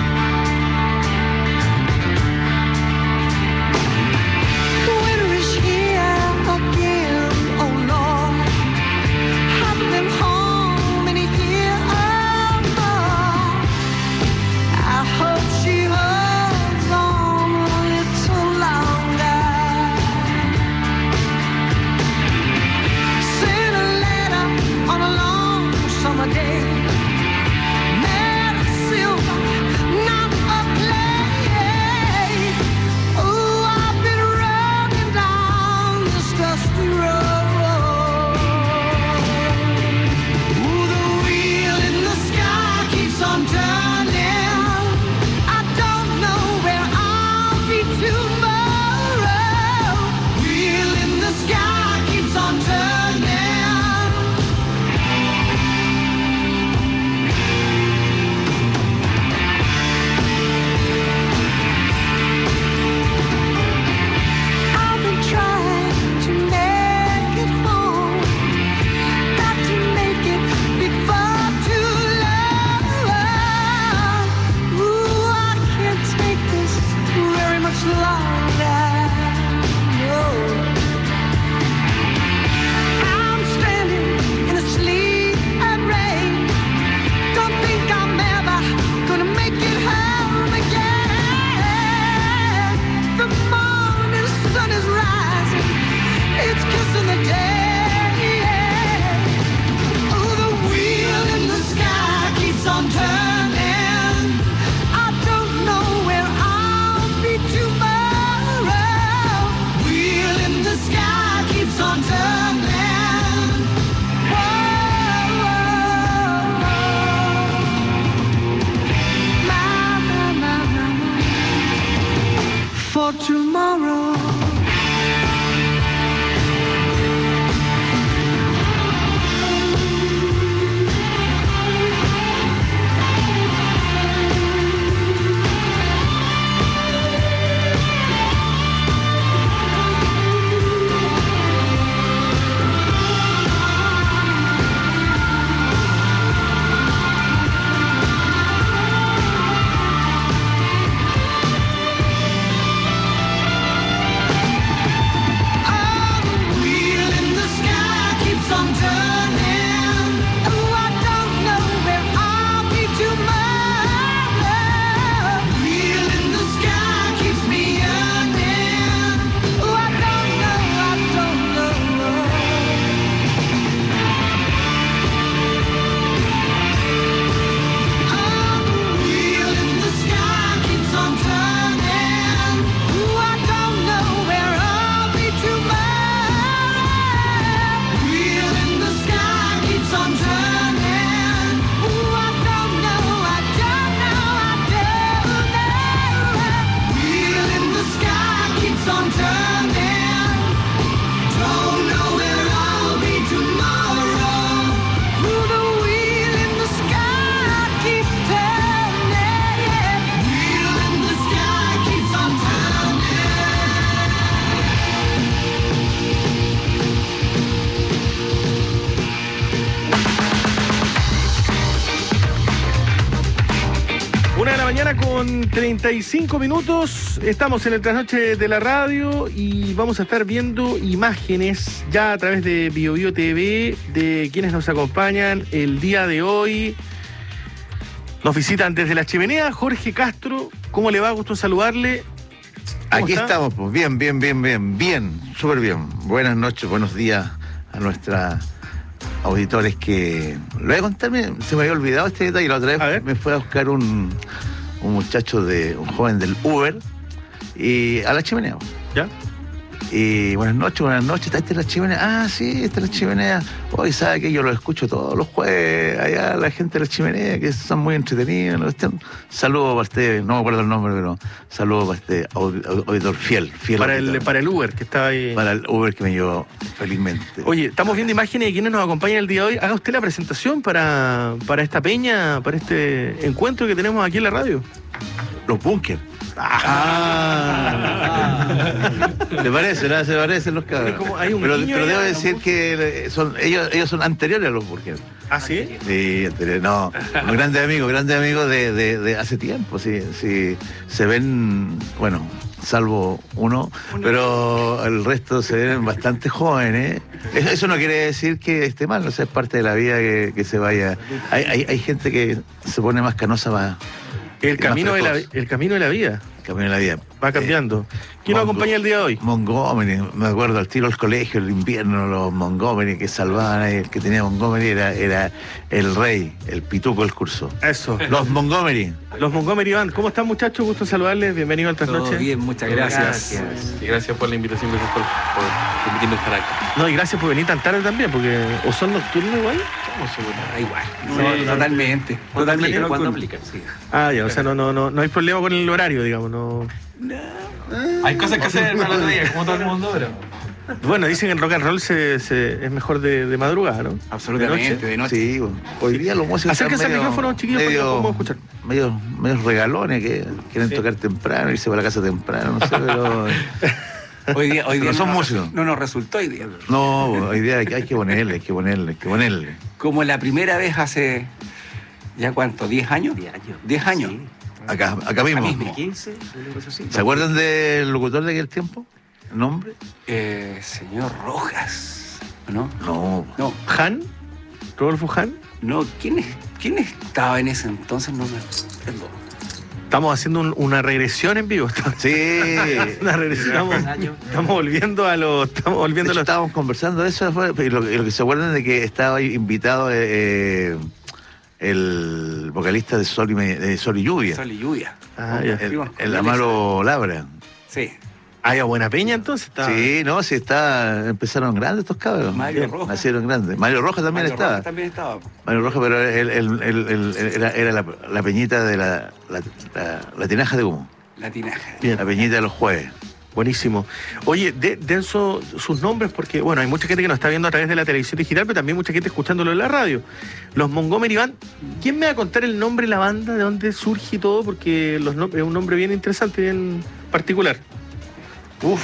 Winter is here. mañana con treinta y cinco minutos. Estamos en el trasnoche de la radio y vamos a estar viendo imágenes ya a través de Bio Bio T V de quienes nos acompañan el día de hoy. Nos visitan desde la chimenea Jorge Castro. ¿Cómo le va? Gusto en saludarle. Aquí está? estamos, pues bien, bien, bien, bien, bien, súper bien. Buenas noches, buenos días a nuestra auditores que... Lo voy a contarme, se me había olvidado este detalle. La otra vez me fue a buscar un, un muchacho, de un joven del Uber y a la chimenea. ¿Ya? Y buenas noches, buenas noches, ¿esta es la chimenea? Ah, sí, esta es la chimenea. Hoy sabe que yo lo escucho todos los jueves, allá la gente de la chimenea, que son muy entretenidos. ¿No? Saludos para usted, no me acuerdo el nombre, pero saludos para este auditor fiel. fiel para, auditor. el, para el Uber, que está ahí. Para el Uber que me llevó felizmente. Oye, estamos viendo imágenes de quienes nos acompañan el día de hoy. Haga usted la presentación para, para esta peña, para este encuentro que tenemos aquí en la radio. Los Bunkers. Ah. ¿Le parece? ¿No? Se parecen los cabros. Como hay un pero niño pero allá, debo ¿no? decir que son, ellos, ellos son anteriores a los Bunkers. ¿Ah, sí? Sí, anteriores. No, grandes amigos, grandes amigos de, de, de hace tiempo. Sí, sí, se ven, bueno, salvo uno, pero el resto se ven bastante jóvenes. Eso, eso no quiere decir que esté mal, no sé, es parte de la vida que, que se vaya. Hay, hay, hay gente que se pone más canosa, más. El camino, de la, el camino de la vida. El camino de la vida. Va cambiando. ¿Quién nos acompaña el día de hoy? Montgomery, me acuerdo al tiro al colegio, el invierno, los Montgomery que salvaban ahí, el que tenía Montgomery era, era el rey, el pituco del curso. Eso. Los Montgomery. Los Montgomery Band. ¿Cómo están, muchachos? Gusto en saludarles. Bienvenido al trasnoche. Todo bien, muchas gracias. Gracias. Y gracias por la invitación, gracias por, por permitirnos estar acá. No, y gracias por venir tan tarde también, porque ¿o son nocturnos igual? Ah, igual. Sí. No, totalmente. Totalmente. Cuando aplican, sí. Ah, ya, o sea, no, no, no, no hay problema con el horario, digamos, no. Hay cosas que hacer para los días, como todo el mundo, pero... Bueno, dicen que en rock and roll se, se, es mejor de, de madrugada, ¿no? Absolutamente, de noche. Sí, bueno, hoy día los músicos Acérquense al medio, micrófono, chiquillos, medio, porque no podemos escuchar. Medio, medio regalones que quieren Sí. tocar temprano, irse para la casa temprano, no sé, pero... Hoy día, hoy día no son nos- músicos. No nos resultó hoy día. No, hoy día hay que, hay que ponerle, hay que ponerle, hay que ponerle. Como la primera vez hace, ¿ya cuánto? ¿diez años? diez años. diez años. Acá, acá mismo. quince, ¿Se acuerdan del locutor de aquel tiempo? ¿El nombre? Eh, señor Rojas, ¿no? No. No. ¿Han? ¿Rodolfo Han? No, ¿quién, es, ¿quién estaba en ese entonces? No me acuerdo. Estamos haciendo un- una regresión en vivo. Sí. Una regresión. Estamos, estamos volviendo a los... Estamos volviendo a los... Estábamos conversando de eso, fue- y lo, y lo que se acuerdan de que estaba ahí invitado eh, el vocalista de Sol y, Me- de Sol y Lluvia. Sol y Lluvia. Ah, ya. El, el Amaro Labra. Sí. ¿Hay a buena peña entonces? Está... Sí, no, sí está, empezaron grandes estos cabros. Mario Bien, Rojas. Nacieron grandes. Mario Rojas también Mario estaba. Rojas también estaba. Mario Rojas, pero el, el- el- el- el- era, era la, la peñita de la, la, la- la tinaja de humo. La tinaja. Bien. La peñita de los jueves. Buenísimo. Oye, de, den su- sus nombres porque, bueno, hay mucha gente que nos está viendo a través de la televisión digital, pero también mucha gente escuchándolo en la radio. Los Montgomery Band. ¿Quién me va a contar el nombre de la banda, de dónde surge y todo? Porque los nom- es un nombre bien interesante, bien particular. Uf.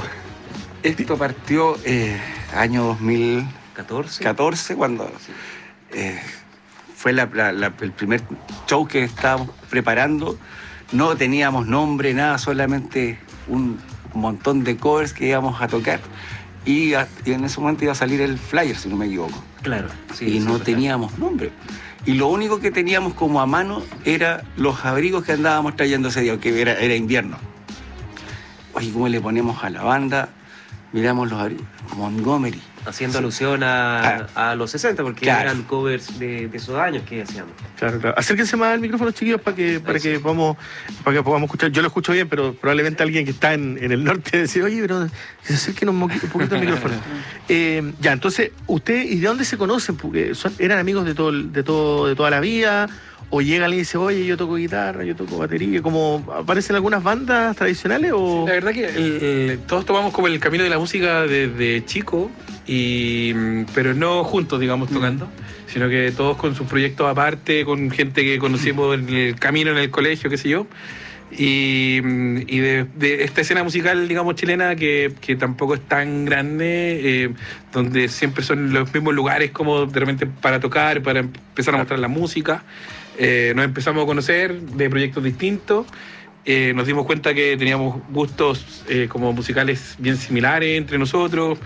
Esto partió eh, año dos mil catorce, cuando eh, fue la- la- la- el primer show que estábamos preparando. No teníamos nombre, nada, solamente un montón de covers que íbamos a tocar. Y, a- y en ese momento iba a salir el flyer, si no me equivoco. Claro. y no teníamos nombre. Y lo único que teníamos como a mano era los abrigos que andábamos trayendo ese día, que era, era invierno. Oye, ¿cómo le ponemos a la banda? Miramos los abrigos. Montgomery. Haciendo Sí. alusión a, Ah. a los sesenta, porque Claro. eran covers de, de esos años que hacíamos. Claro, claro. Acérquense más al micrófono, chiquillos, para que, para que podamos, para que podamos escuchar. Yo lo escucho bien, pero probablemente alguien que está en, en el norte dice, oye, pero que se acerquen un, moqui- un poquito al micrófono. Eh, ya, entonces, ¿usted y de dónde se conocen? Porque son, ¿eran amigos de todo, el- de todo, de toda la vida? ¿O llega alguien y dice, oye, yo toco guitarra, yo toco batería? ¿Como aparecen algunas bandas tradicionales? O... La verdad que el- el- todos tomamos como el camino de la música desde chico, y, mm, pero no juntos, digamos, tocando, sino que todos con sus proyectos aparte, con gente que conocimos en el camino, en el colegio, qué sé yo. Y, mm, y de, de esta escena musical, digamos, chilena, que, que tampoco es tan grande, eh, donde siempre son los mismos lugares como de repente para tocar, para empezar a mostrar la música. Eh, nos empezamos a conocer de proyectos distintos. Eh, nos dimos cuenta que teníamos gustos eh, como musicales bien similares entre nosotros.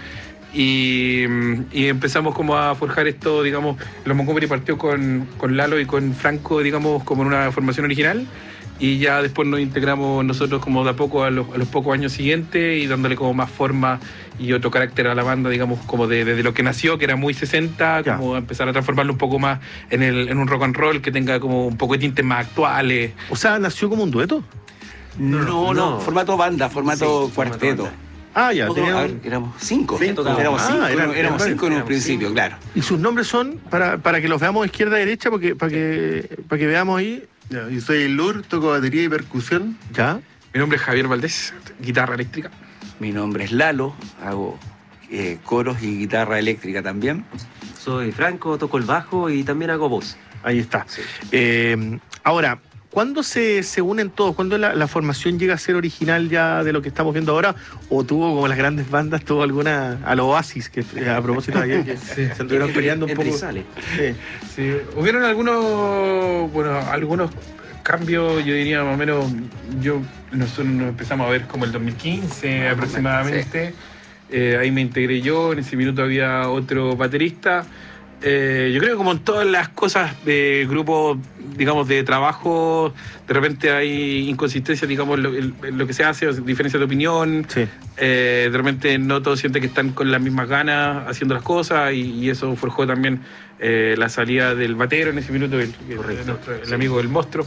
Y, y empezamos como a forjar esto, digamos, Los Montgomery partió con, con Lalo y con Franco, digamos, como en una formación original. Y ya después nos integramos nosotros como de a poco a los, a los pocos años siguientes y dándole como más forma y otro carácter a la banda, digamos, como de, desde lo que nació, que era muy sesenta, ya. Como empezar a transformarlo un poco más en, el, en un rock and roll que tenga como un poco de tintes más actuales. O sea, ¿nació como un dueto? No, no, no, no. formato banda, formato sí, cuarteto. Formato ah, ya, tenían... a ver, éramos cinco. cinco éramos ah, cinco, eran, éramos eran cinco en un cinco. principio, claro. ¿Y sus nombres son, para, para que los veamos izquierda y derecha, porque, para, que, para que veamos ahí? Ya, yo soy Lur, toco batería y percusión. ¿Ya? Mi nombre es Javier Valdés, guitarra eléctrica. Mi nombre es Lalo, hago eh, coros y guitarra eléctrica también. Soy Franco, toco el bajo y también hago voz. Ahí está. Sí. Eh, ahora, ¿cuándo se, se unen todos? ¿Cuándo la, la formación llega a ser original ya de lo que estamos viendo ahora? ¿O tuvo, como las grandes bandas, tuvo alguna, a lo Oasis, que a propósito de ayer, que sí. se anduvieron peleando un poco? Sale. Sí. Sí. Hubieron algunos, bueno, algunos cambios, yo diría más o menos, yo, nosotros nos empezamos a ver como el dos mil quince aproximadamente. Sí. Eh, ahí me integré yo, en ese minuto había otro baterista. Eh, yo creo que como en todas las cosas de grupo, digamos, de trabajo, de repente hay inconsistencias, digamos, en lo, en lo que se hace, diferencias de opinión. Sí. Eh, de repente no todos sienten que están con las mismas ganas haciendo las cosas y, y eso forjó también eh, la salida del batero en ese minuto, el, el, nuestro, el amigo del monstruo.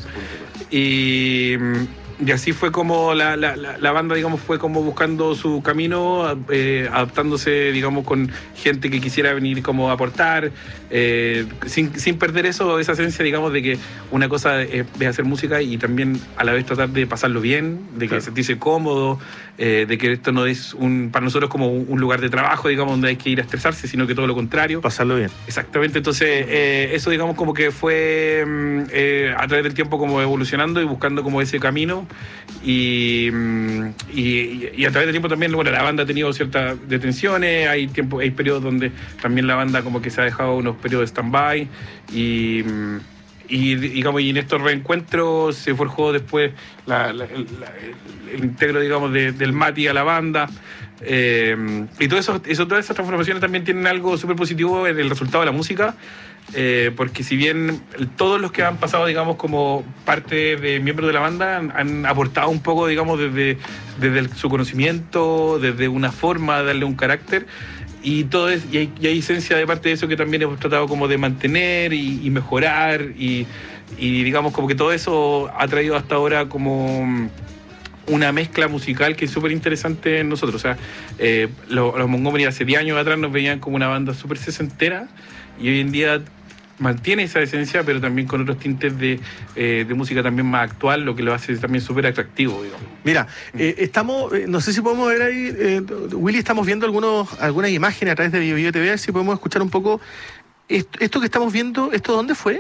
Y... Y así fue como la, la, la banda, digamos, fue como buscando su camino, eh, adaptándose, digamos, con gente que quisiera venir como a aportar, eh, sin, sin perder eso, esa esencia, digamos, de que una cosa es, es hacer música y también a la vez tratar de pasarlo bien, de que claro. sentirse cómodo, eh, de que esto no es un para nosotros como un lugar de trabajo, digamos, donde hay que ir a estresarse, sino que todo lo contrario. Pasarlo bien. Exactamente, entonces eh, eso, digamos, como que fue eh, a través del tiempo como evolucionando y buscando como ese camino. Y, y, y a través del tiempo también, bueno, la banda ha tenido ciertas detenciones, hay tiempo, hay periodos donde también la banda como que se ha dejado unos periodos de stand-by y, y digamos, y en estos reencuentros se forjó después la, la, el, la, el integro, digamos, de, del Mati a la banda. Eh, y todo eso, eso, todas esas transformaciones también tienen algo súper positivo en el resultado de la música. Eh, porque si bien todos los que han pasado, digamos, como parte de miembros de la banda han, han aportado un poco, digamos, desde, desde el, su conocimiento, desde una forma de darle un carácter y todo es, y hay, y hay esencia de parte de eso que también hemos tratado como de mantener y, y mejorar y, y digamos como que todo eso ha traído hasta ahora como una mezcla musical que es súper interesante en nosotros. O sea, eh, los, los Montgomery hace diez años atrás nos veían como una banda súper sesentera y hoy en día mantiene esa esencia, pero también con otros tintes de, eh, de música también más actual, lo que lo hace también súper atractivo, digamos. Mira, eh, estamos, eh, no sé si podemos ver ahí, eh, Willy, estamos viendo algunos, algunas imágenes a través de Bio Bio T V, si podemos escuchar un poco esto, esto que estamos viendo. ¿Esto dónde fue?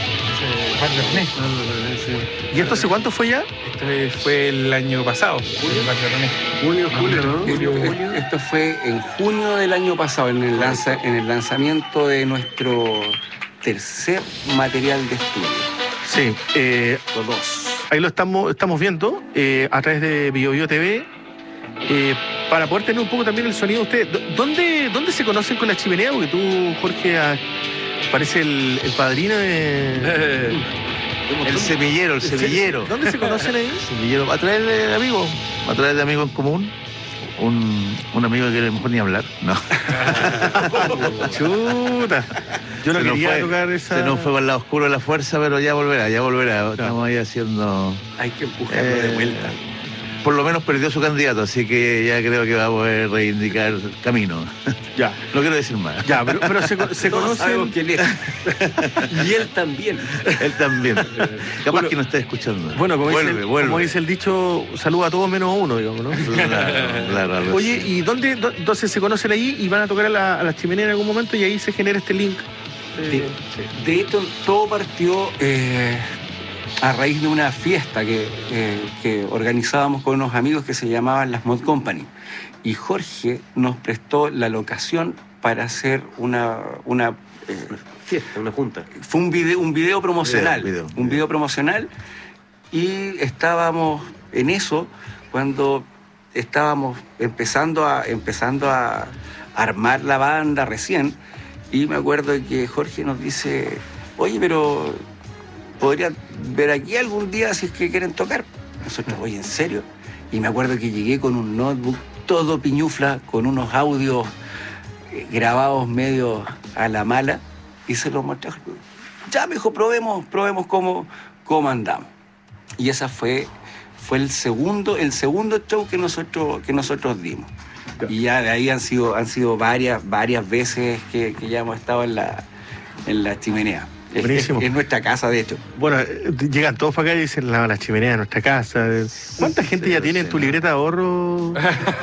¿Y esto hace cuánto fue ya? Esto fue el año pasado. Junio, julio, ¿no? Julio, julio. Esto fue en junio del año pasado, en el, lanza, en el lanzamiento de nuestro tercer material de estudio. Sí, eh, los dos. Ahí lo estamos, estamos viendo eh, a través de Bio Bio T V. Eh, para poder tener un poco también el sonido de ustedes. ¿Dónde, dónde se conocen con La Chimenea? Porque tú, Jorge, a, parece el, el padrino de... El semillero, el semillero. ¿Dónde se conocen ahí? Semillero, a través de amigos, a través de amigos en común. Un, un amigo que a lo mejor ni hablar, no. Chuta. Yo no se quería fue, tocar esa... Se nos fue por el lado oscuro de la fuerza, pero ya volverá, ya volverá. No. Estamos ahí haciendo... Hay que empujarlo eh, de vuelta. Por lo menos perdió su candidato, así que ya creo que va a poder reivindicar camino. Ya. No quiero decir más. Ya, pero, pero se, se conocen... quién es. Y él también. Él también. Capaz bueno, que no está escuchando. Bueno, como, vuelve, dice, vuelve. como dice el dicho, saluda a todos menos a uno, digamos, ¿no? Claro, claro. Oye, ¿y dónde do, entonces se conocen ahí y van a tocar a la, a la Chimenea en algún momento y ahí se genera este link? Eh, de, sí. de hecho, todo partió... Eh, a raíz de una fiesta que, eh, que organizábamos con unos amigos que se llamaban las Mod Company. Y Jorge nos prestó la locación para hacer una, una fiesta, una junta. Fue un video, un video promocional, Video, video, un video promocional, y estábamos en eso cuando estábamos empezando a empezando a armar la banda recién, y me acuerdo que Jorge nos dice, oye, pero podrían ver aquí algún día si es que quieren tocar. Nosotros, oye, ¿en serio? Y me acuerdo que llegué con un notebook todo piñufla, con unos audios eh, grabados medio a la mala, y se los mostré. Ya, me dijo, probemos, probemos cómo, cómo andamos. Y esa fue, fue el segundo, el segundo show que nosotros, que nosotros dimos. Y ya de ahí han sido, han sido varias, varias veces que, que ya hemos estado en la, en la chimenea. Es, Buenísimo. es, es nuestra casa, de hecho. Bueno, eh, llegan todos para acá y dicen la, la chimenea de nuestra casa. ¿Cuánta gente sí, ya sí, tiene en tu sí. libreta de ahorro?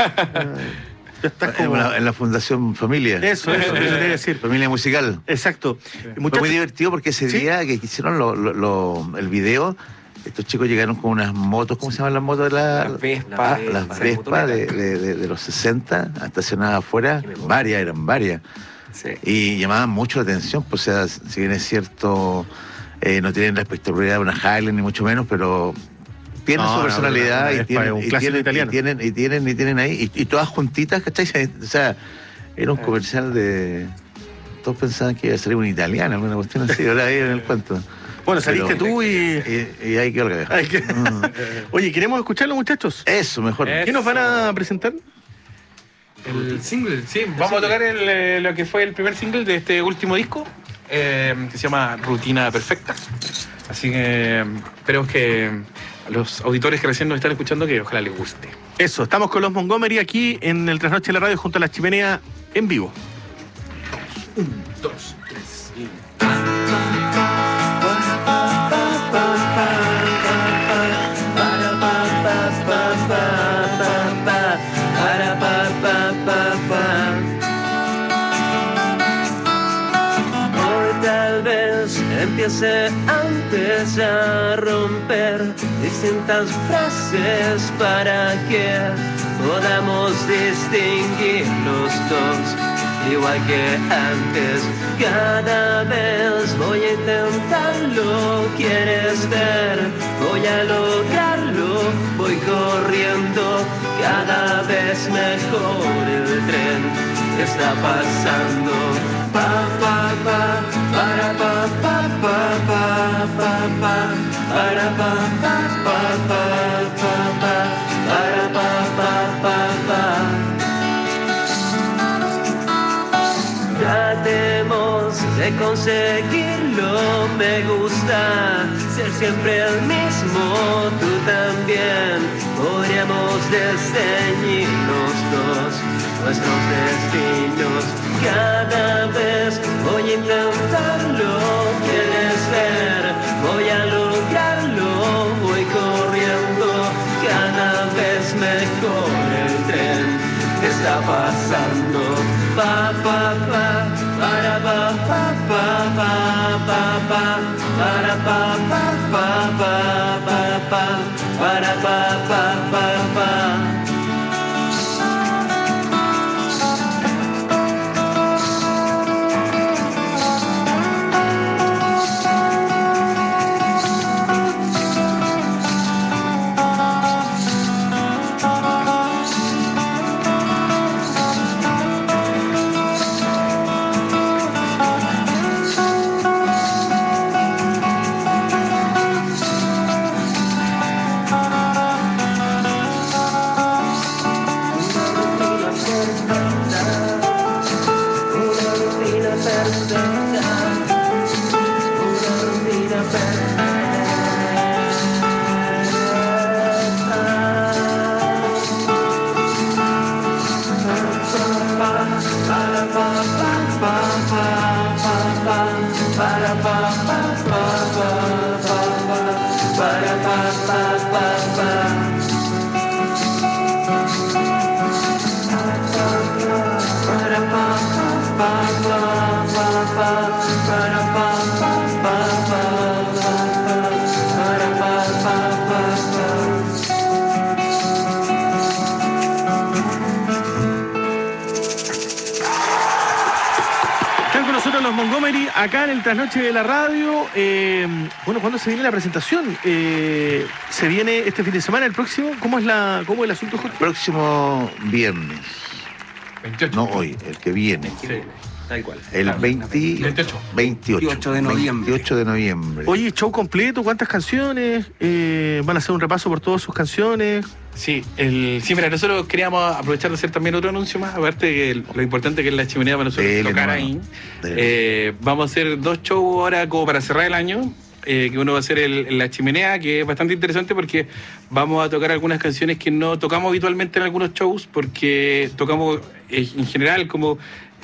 Ya estás En, como... la, en la Fundación Familia. Eso, eso, eso te iba a decir. Familia Musical. Exacto. Fue Muchachos, muy divertido porque ese ¿sí? día que hicieron lo- lo- lo- el video, estos chicos llegaron con unas motos, ¿cómo se llaman las motos? De la, Las Vespa. Ah, las Las Vespa de, de- de- de los sesenta, estacionadas afuera, varias, eran varias. Sí. Y llamaban mucho la atención, pues, o sea, si bien es cierto, eh, no tienen la espectacularidad de una Highland, ni mucho menos, pero tienen No, su no, personalidad una y, Vespa tienen, es un y, clásico tienen, italiano. y tienen y tienen y tienen ahí, y, y todas juntitas, ¿cachai? O sea, era un comercial de... Todos pensaban que iba a salir un italiano, alguna cuestión así, ahora ahí en el cuento. Bueno, saliste Pero- tú y... Y, y ahí quedó la Ay, que- Oye, ¿queremos escucharlo, muchachos? Eso, mejor. ¿Qué nos van a presentar? El single, sí. Vamos a tocar el, eh, lo que fue el primer single de este último disco, eh, que se llama Rutina Perfecta. Así que eh, esperemos que a los auditores que recién nos están escuchando, que ojalá les guste. Eso, estamos con los Montgomery aquí en el Trasnoche de la Radio junto a la chimenea en vivo. Un, dos, tres y... Hoy tal vez empiece antes a romper distintas frases para que podamos distinguir los dos. Igual que antes, cada vez voy a intentarlo. ¿Quieres ver? Voy a lograrlo. Voy corriendo, cada vez mejor el tren está pasando. Pa, pa, pa, para, pa, pa, pa, pa, pa, pa, para, pa, pa, pa, pa, pa, pa, para, pa, pa, pa, pa. Tratemos de conseguirlo, me gusta ser siempre el mismo, tú también. Podríamos desceñir los dos nuestros destinos. Cada vez voy a intentarlo, quieres ver, voy a lograrlo, voy corriendo, cada vez mejor el tren está pasando. Pa, pa, pa, para, pa, pa, pa, pa, pa, pa, para, pa, pa, pa, pa, pa, pa, para, pa, pa, pa, pa. los Montgomery acá en el Trasnoche de la Radio. Eh, bueno, ¿cuándo se viene la presentación? Eh, ¿Se viene este fin de semana, el próximo? ¿Cómo es la, cómo es el asunto, Jorge? Próximo viernes. veintiocho. No hoy, el que viene. Sí. Tal cual. El veinte, veintiocho. veintiocho de noviembre. veintiocho de noviembre. Oye, show completo, ¿cuántas canciones? Eh, ¿Van a hacer un repaso por todas sus canciones? Sí, el, sí, mira, nosotros queríamos aprovechar de hacer también otro anuncio más, aparte de el- lo importante que es la chimenea para nosotros Dele, tocar hermano. ahí. Dele. Eh, vamos a hacer dos shows ahora como para cerrar el año, eh, que uno va a ser el, el la chimenea, que es bastante interesante porque vamos a tocar algunas canciones que no tocamos habitualmente en algunos shows, porque tocamos eh, en general como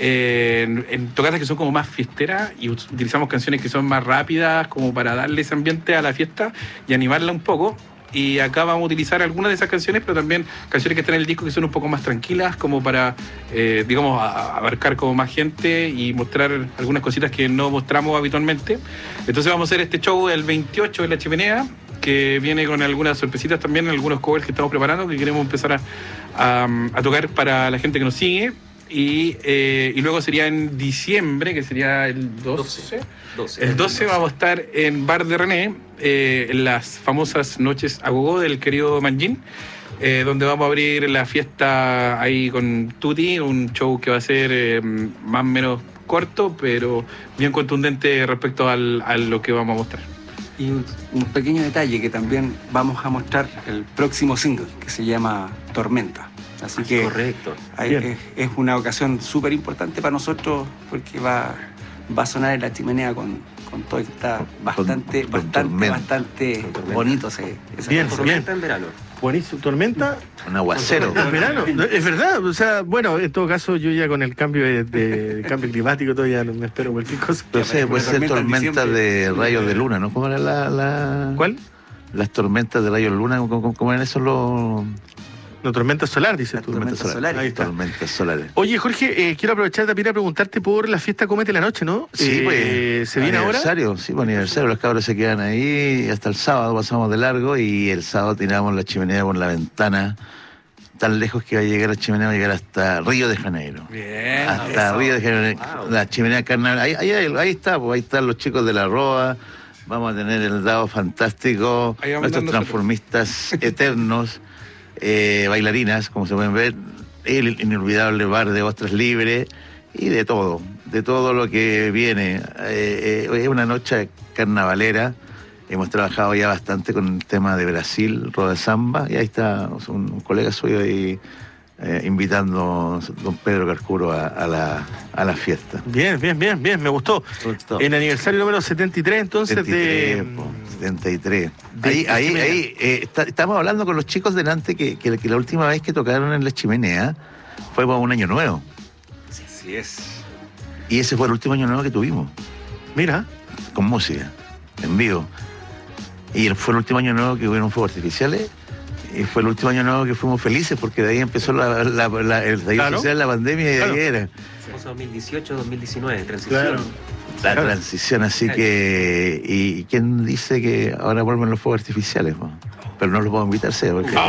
eh, en, en tocatas que son como más fiesteras y ut- utilizamos canciones que son más rápidas como para darle ese ambiente a la fiesta y animarla un poco. Y acá vamos a utilizar algunas de esas canciones, pero también canciones que están en el disco que son un poco más tranquilas, como para, eh, digamos, a- a abarcar como más gente y mostrar algunas cositas que no mostramos habitualmente. Entonces vamos a hacer este show el veintiocho en la chimenea, que viene con algunas sorpresitas también, algunos covers que estamos preparando, que queremos empezar a, a, a tocar para la gente que nos sigue. Y, eh, y luego sería en diciembre, que sería el doce. doce. El doce vamos a estar en Bar de René, eh, en las famosas noches a gogo del querido Manjin, eh, donde vamos a abrir la fiesta ahí con Tuti, un show que va a ser eh, más o menos corto, pero bien contundente respecto al, a lo que vamos a mostrar. Y un, un pequeño detalle que también vamos a mostrar el próximo single, que se llama Tormenta. Así que Correcto. hay- es, es una ocasión súper importante para nosotros porque va, va a sonar en la chimenea con, con todo y está bastante, con bastante, tormenta. bastante bonito ese, esa Bien, canción. bien. en verano. Buenísimo. ¿Tormenta? Un aguacero. En verano. No, es verdad. O sea, bueno, en todo caso, yo ya con el cambio de, de- de cambio climático todavía no me espero cualquier cosa. No sé, puede ser tormenta en tormenta diciembre. de rayos de luna, ¿no? ¿Cómo era la, la... ¿Cuál? Las tormentas de rayos de luna, ¿cómo, cómo- cómo eran esos los...? No, tormenta solar, dices tú. tormentas solares. Ahí está. Tormentas solares. Oye, Jorge, eh, quiero aprovechar también a preguntarte por la fiesta Cómete la Noche, ¿no? Sí, Eh, pues. ¿Se viene ahora? aniversario, sí, pues aniversario. Los cabros se quedan ahí hasta el sábado, pasamos de largo y el sábado tiramos la chimenea por la ventana. Tan lejos que va a llegar la chimenea, va a llegar hasta Río de Janeiro. Bien. Hasta eso. Río de Janeiro. La chimenea carnaval. Ahí, ahí, ahí está, pues ahí están los chicos de la Roa. Vamos a tener el dado fantástico, Ahí vamos nuestros nosotros. transformistas eternos, eh, bailarinas, como se pueden ver, el inolvidable bar de ostras libre y de todo, de todo lo que viene. Eh, eh, es una noche carnavalera. Hemos trabajado ya bastante con el tema de Brasil, Roda Samba, y ahí está un, un colega suyo ahí eh, invitando a don Pedro Carcuro a, a, la, a la fiesta. Bien, bien, bien, bien, me gustó. En aniversario número setenta y tres, entonces, setenta y tres, de... po, setenta y tres. de Ahí, la ahí, chimenea. ahí eh, está- estamos hablando con los chicos delante que, que, que la última vez que tocaron en la chimenea fue para un año nuevo. Así es. Y ese fue el último año nuevo que tuvimos. Mira. Con música, en vivo. Y fue el último año nuevo que hubieron fuegos artificiales. Y fue el último año nuevo que fuimos felices porque de ahí empezó la, la, la- el estallido Claro. social, la pandemia y de Claro. ahí era. dos mil dieciocho dos mil diecinueve, transición. Claro. La transición, así que... ¿Y quién dice que ahora vuelven los fuegos artificiales? Po? Pero no los puedo invitar, ¿sí? Porque... No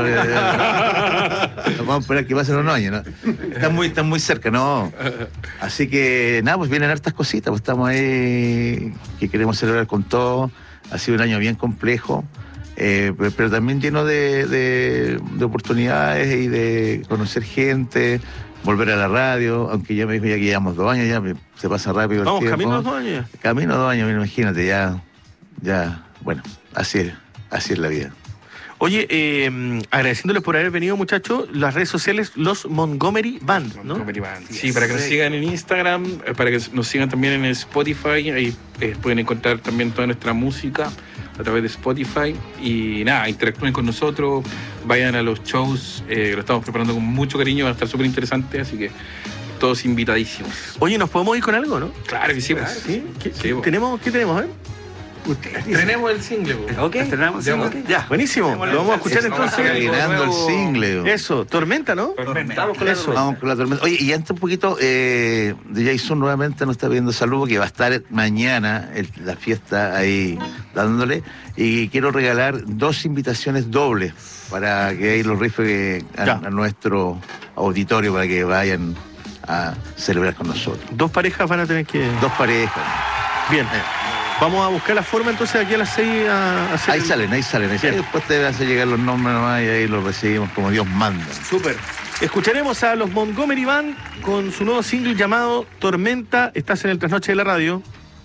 vamos a esperar que pasen unos años, ¿no? Están muy, están muy cerca, ¿no? Así que, nada, pues vienen hartas cositas, pues estamos ahí, que queremos celebrar con todo. Ha sido un año bien complejo, eh, pero, pero también lleno de, de, de oportunidades y de conocer gente, volver a la radio, aunque ya me dijo ya que llevamos dos años, ya me- se pasa rápido el Vamos, tiempo. camino a los dos años. Camino a dos años, imagínate, ya, ya, bueno, así es, así es la vida. Oye, eh, agradeciéndoles por haber venido, muchachos, las redes sociales, los Montgomery Band, ¿no? Montgomery Band. Sí, para que nos sigan en Instagram, eh, para que nos sigan también en Spotify, ahí eh, pueden encontrar también toda nuestra música a través de Spotify. Y nada, interactúen con nosotros, vayan a los shows, eh, lo estamos preparando con mucho cariño, va a estar súper interesante, así que todos invitadísimos. Oye, ¿nos podemos ir con algo, no? Claro que sí, pues. ¿Sí? ¿Qué, Sí, qué pues. tenemos? ¿Qué tenemos, eh? Estrenemos el single, pues. Ok. Estrenamos Ya, el pues. single. Ya, buenísimo. Lo vamos a escuchar Eso, entonces. vamos terminando el single. Eso, Tormenta, ¿no? Vamos con la Eso. Vamos con la tormenta. Oye, y antes un poquito, eh, D J Sun nuevamente nos está pidiendo saludos, que va a estar mañana el- la fiesta ahí dándole. Y quiero regalar dos invitaciones dobles para que ahí los rifes a, Ya. a nuestro auditorio, para que vayan a celebrar con nosotros. Dos parejas van a tener que... Dos parejas. Bien. Vamos a buscar la forma entonces aquí a las seis a hacer Ahí el- salen, ahí salen. Ahí salen. Después te hace llegar los nombres nomás y ahí los recibimos como Dios manda. Súper. Escucharemos a los Montgomery Band con su nuevo single llamado Tormenta. Estás en el Trasnoche de la Radio.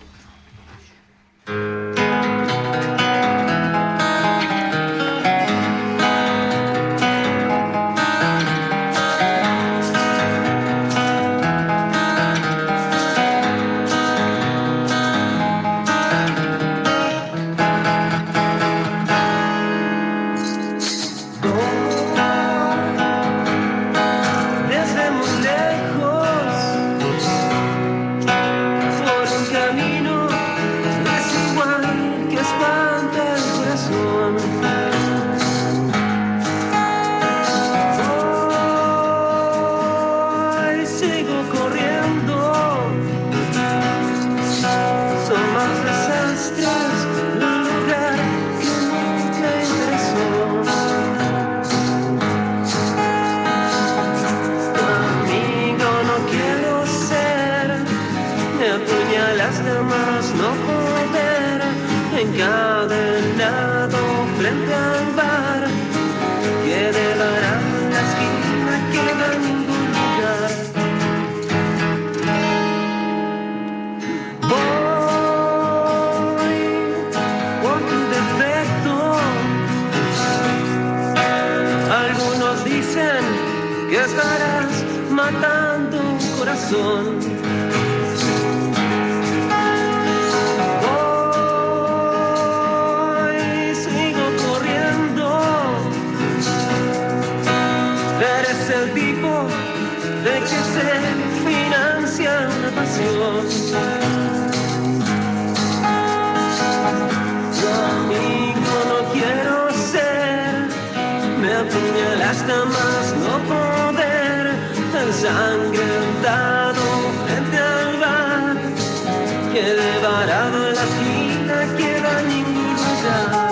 Desde muy lejos, por un camino desigual que espanta el corazón. Hoy sigo corriendo, son más desastres, un lugar que nunca interesó. Amigo, no quiero ser, me apuñalas de más no poder, encadenado frente al bar, que de varón en la esquina queda en ningún lugar. Voy por tu defecto, algunos dicen que estarás matando un corazón. Hoy sigo corriendo, eres el tipo de que se financia una pasión. Yo, amigo, no quiero ser, me apuñalaste más no poder, ensangrentado frente al bar, quedé varado en la esquina, queda ningún lugar.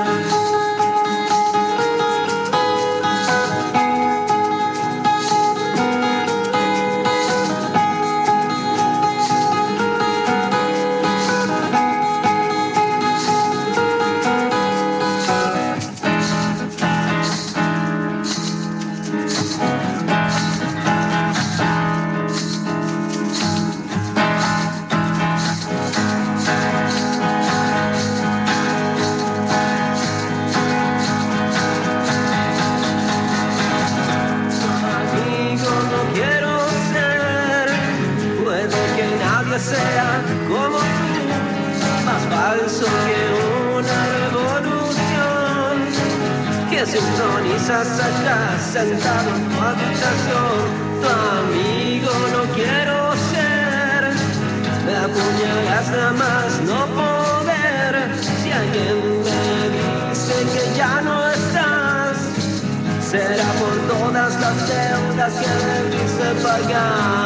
Amigo, no quiero ser, puede que nadie sea como tú, más falso que una revolución, que sintonizas acá sentado en tu habitación. Tu amigo no quiero ser, me apuñalas nada más no poder, si alguien me dice que ya no estás, será por todas las deudas que debiste pagar.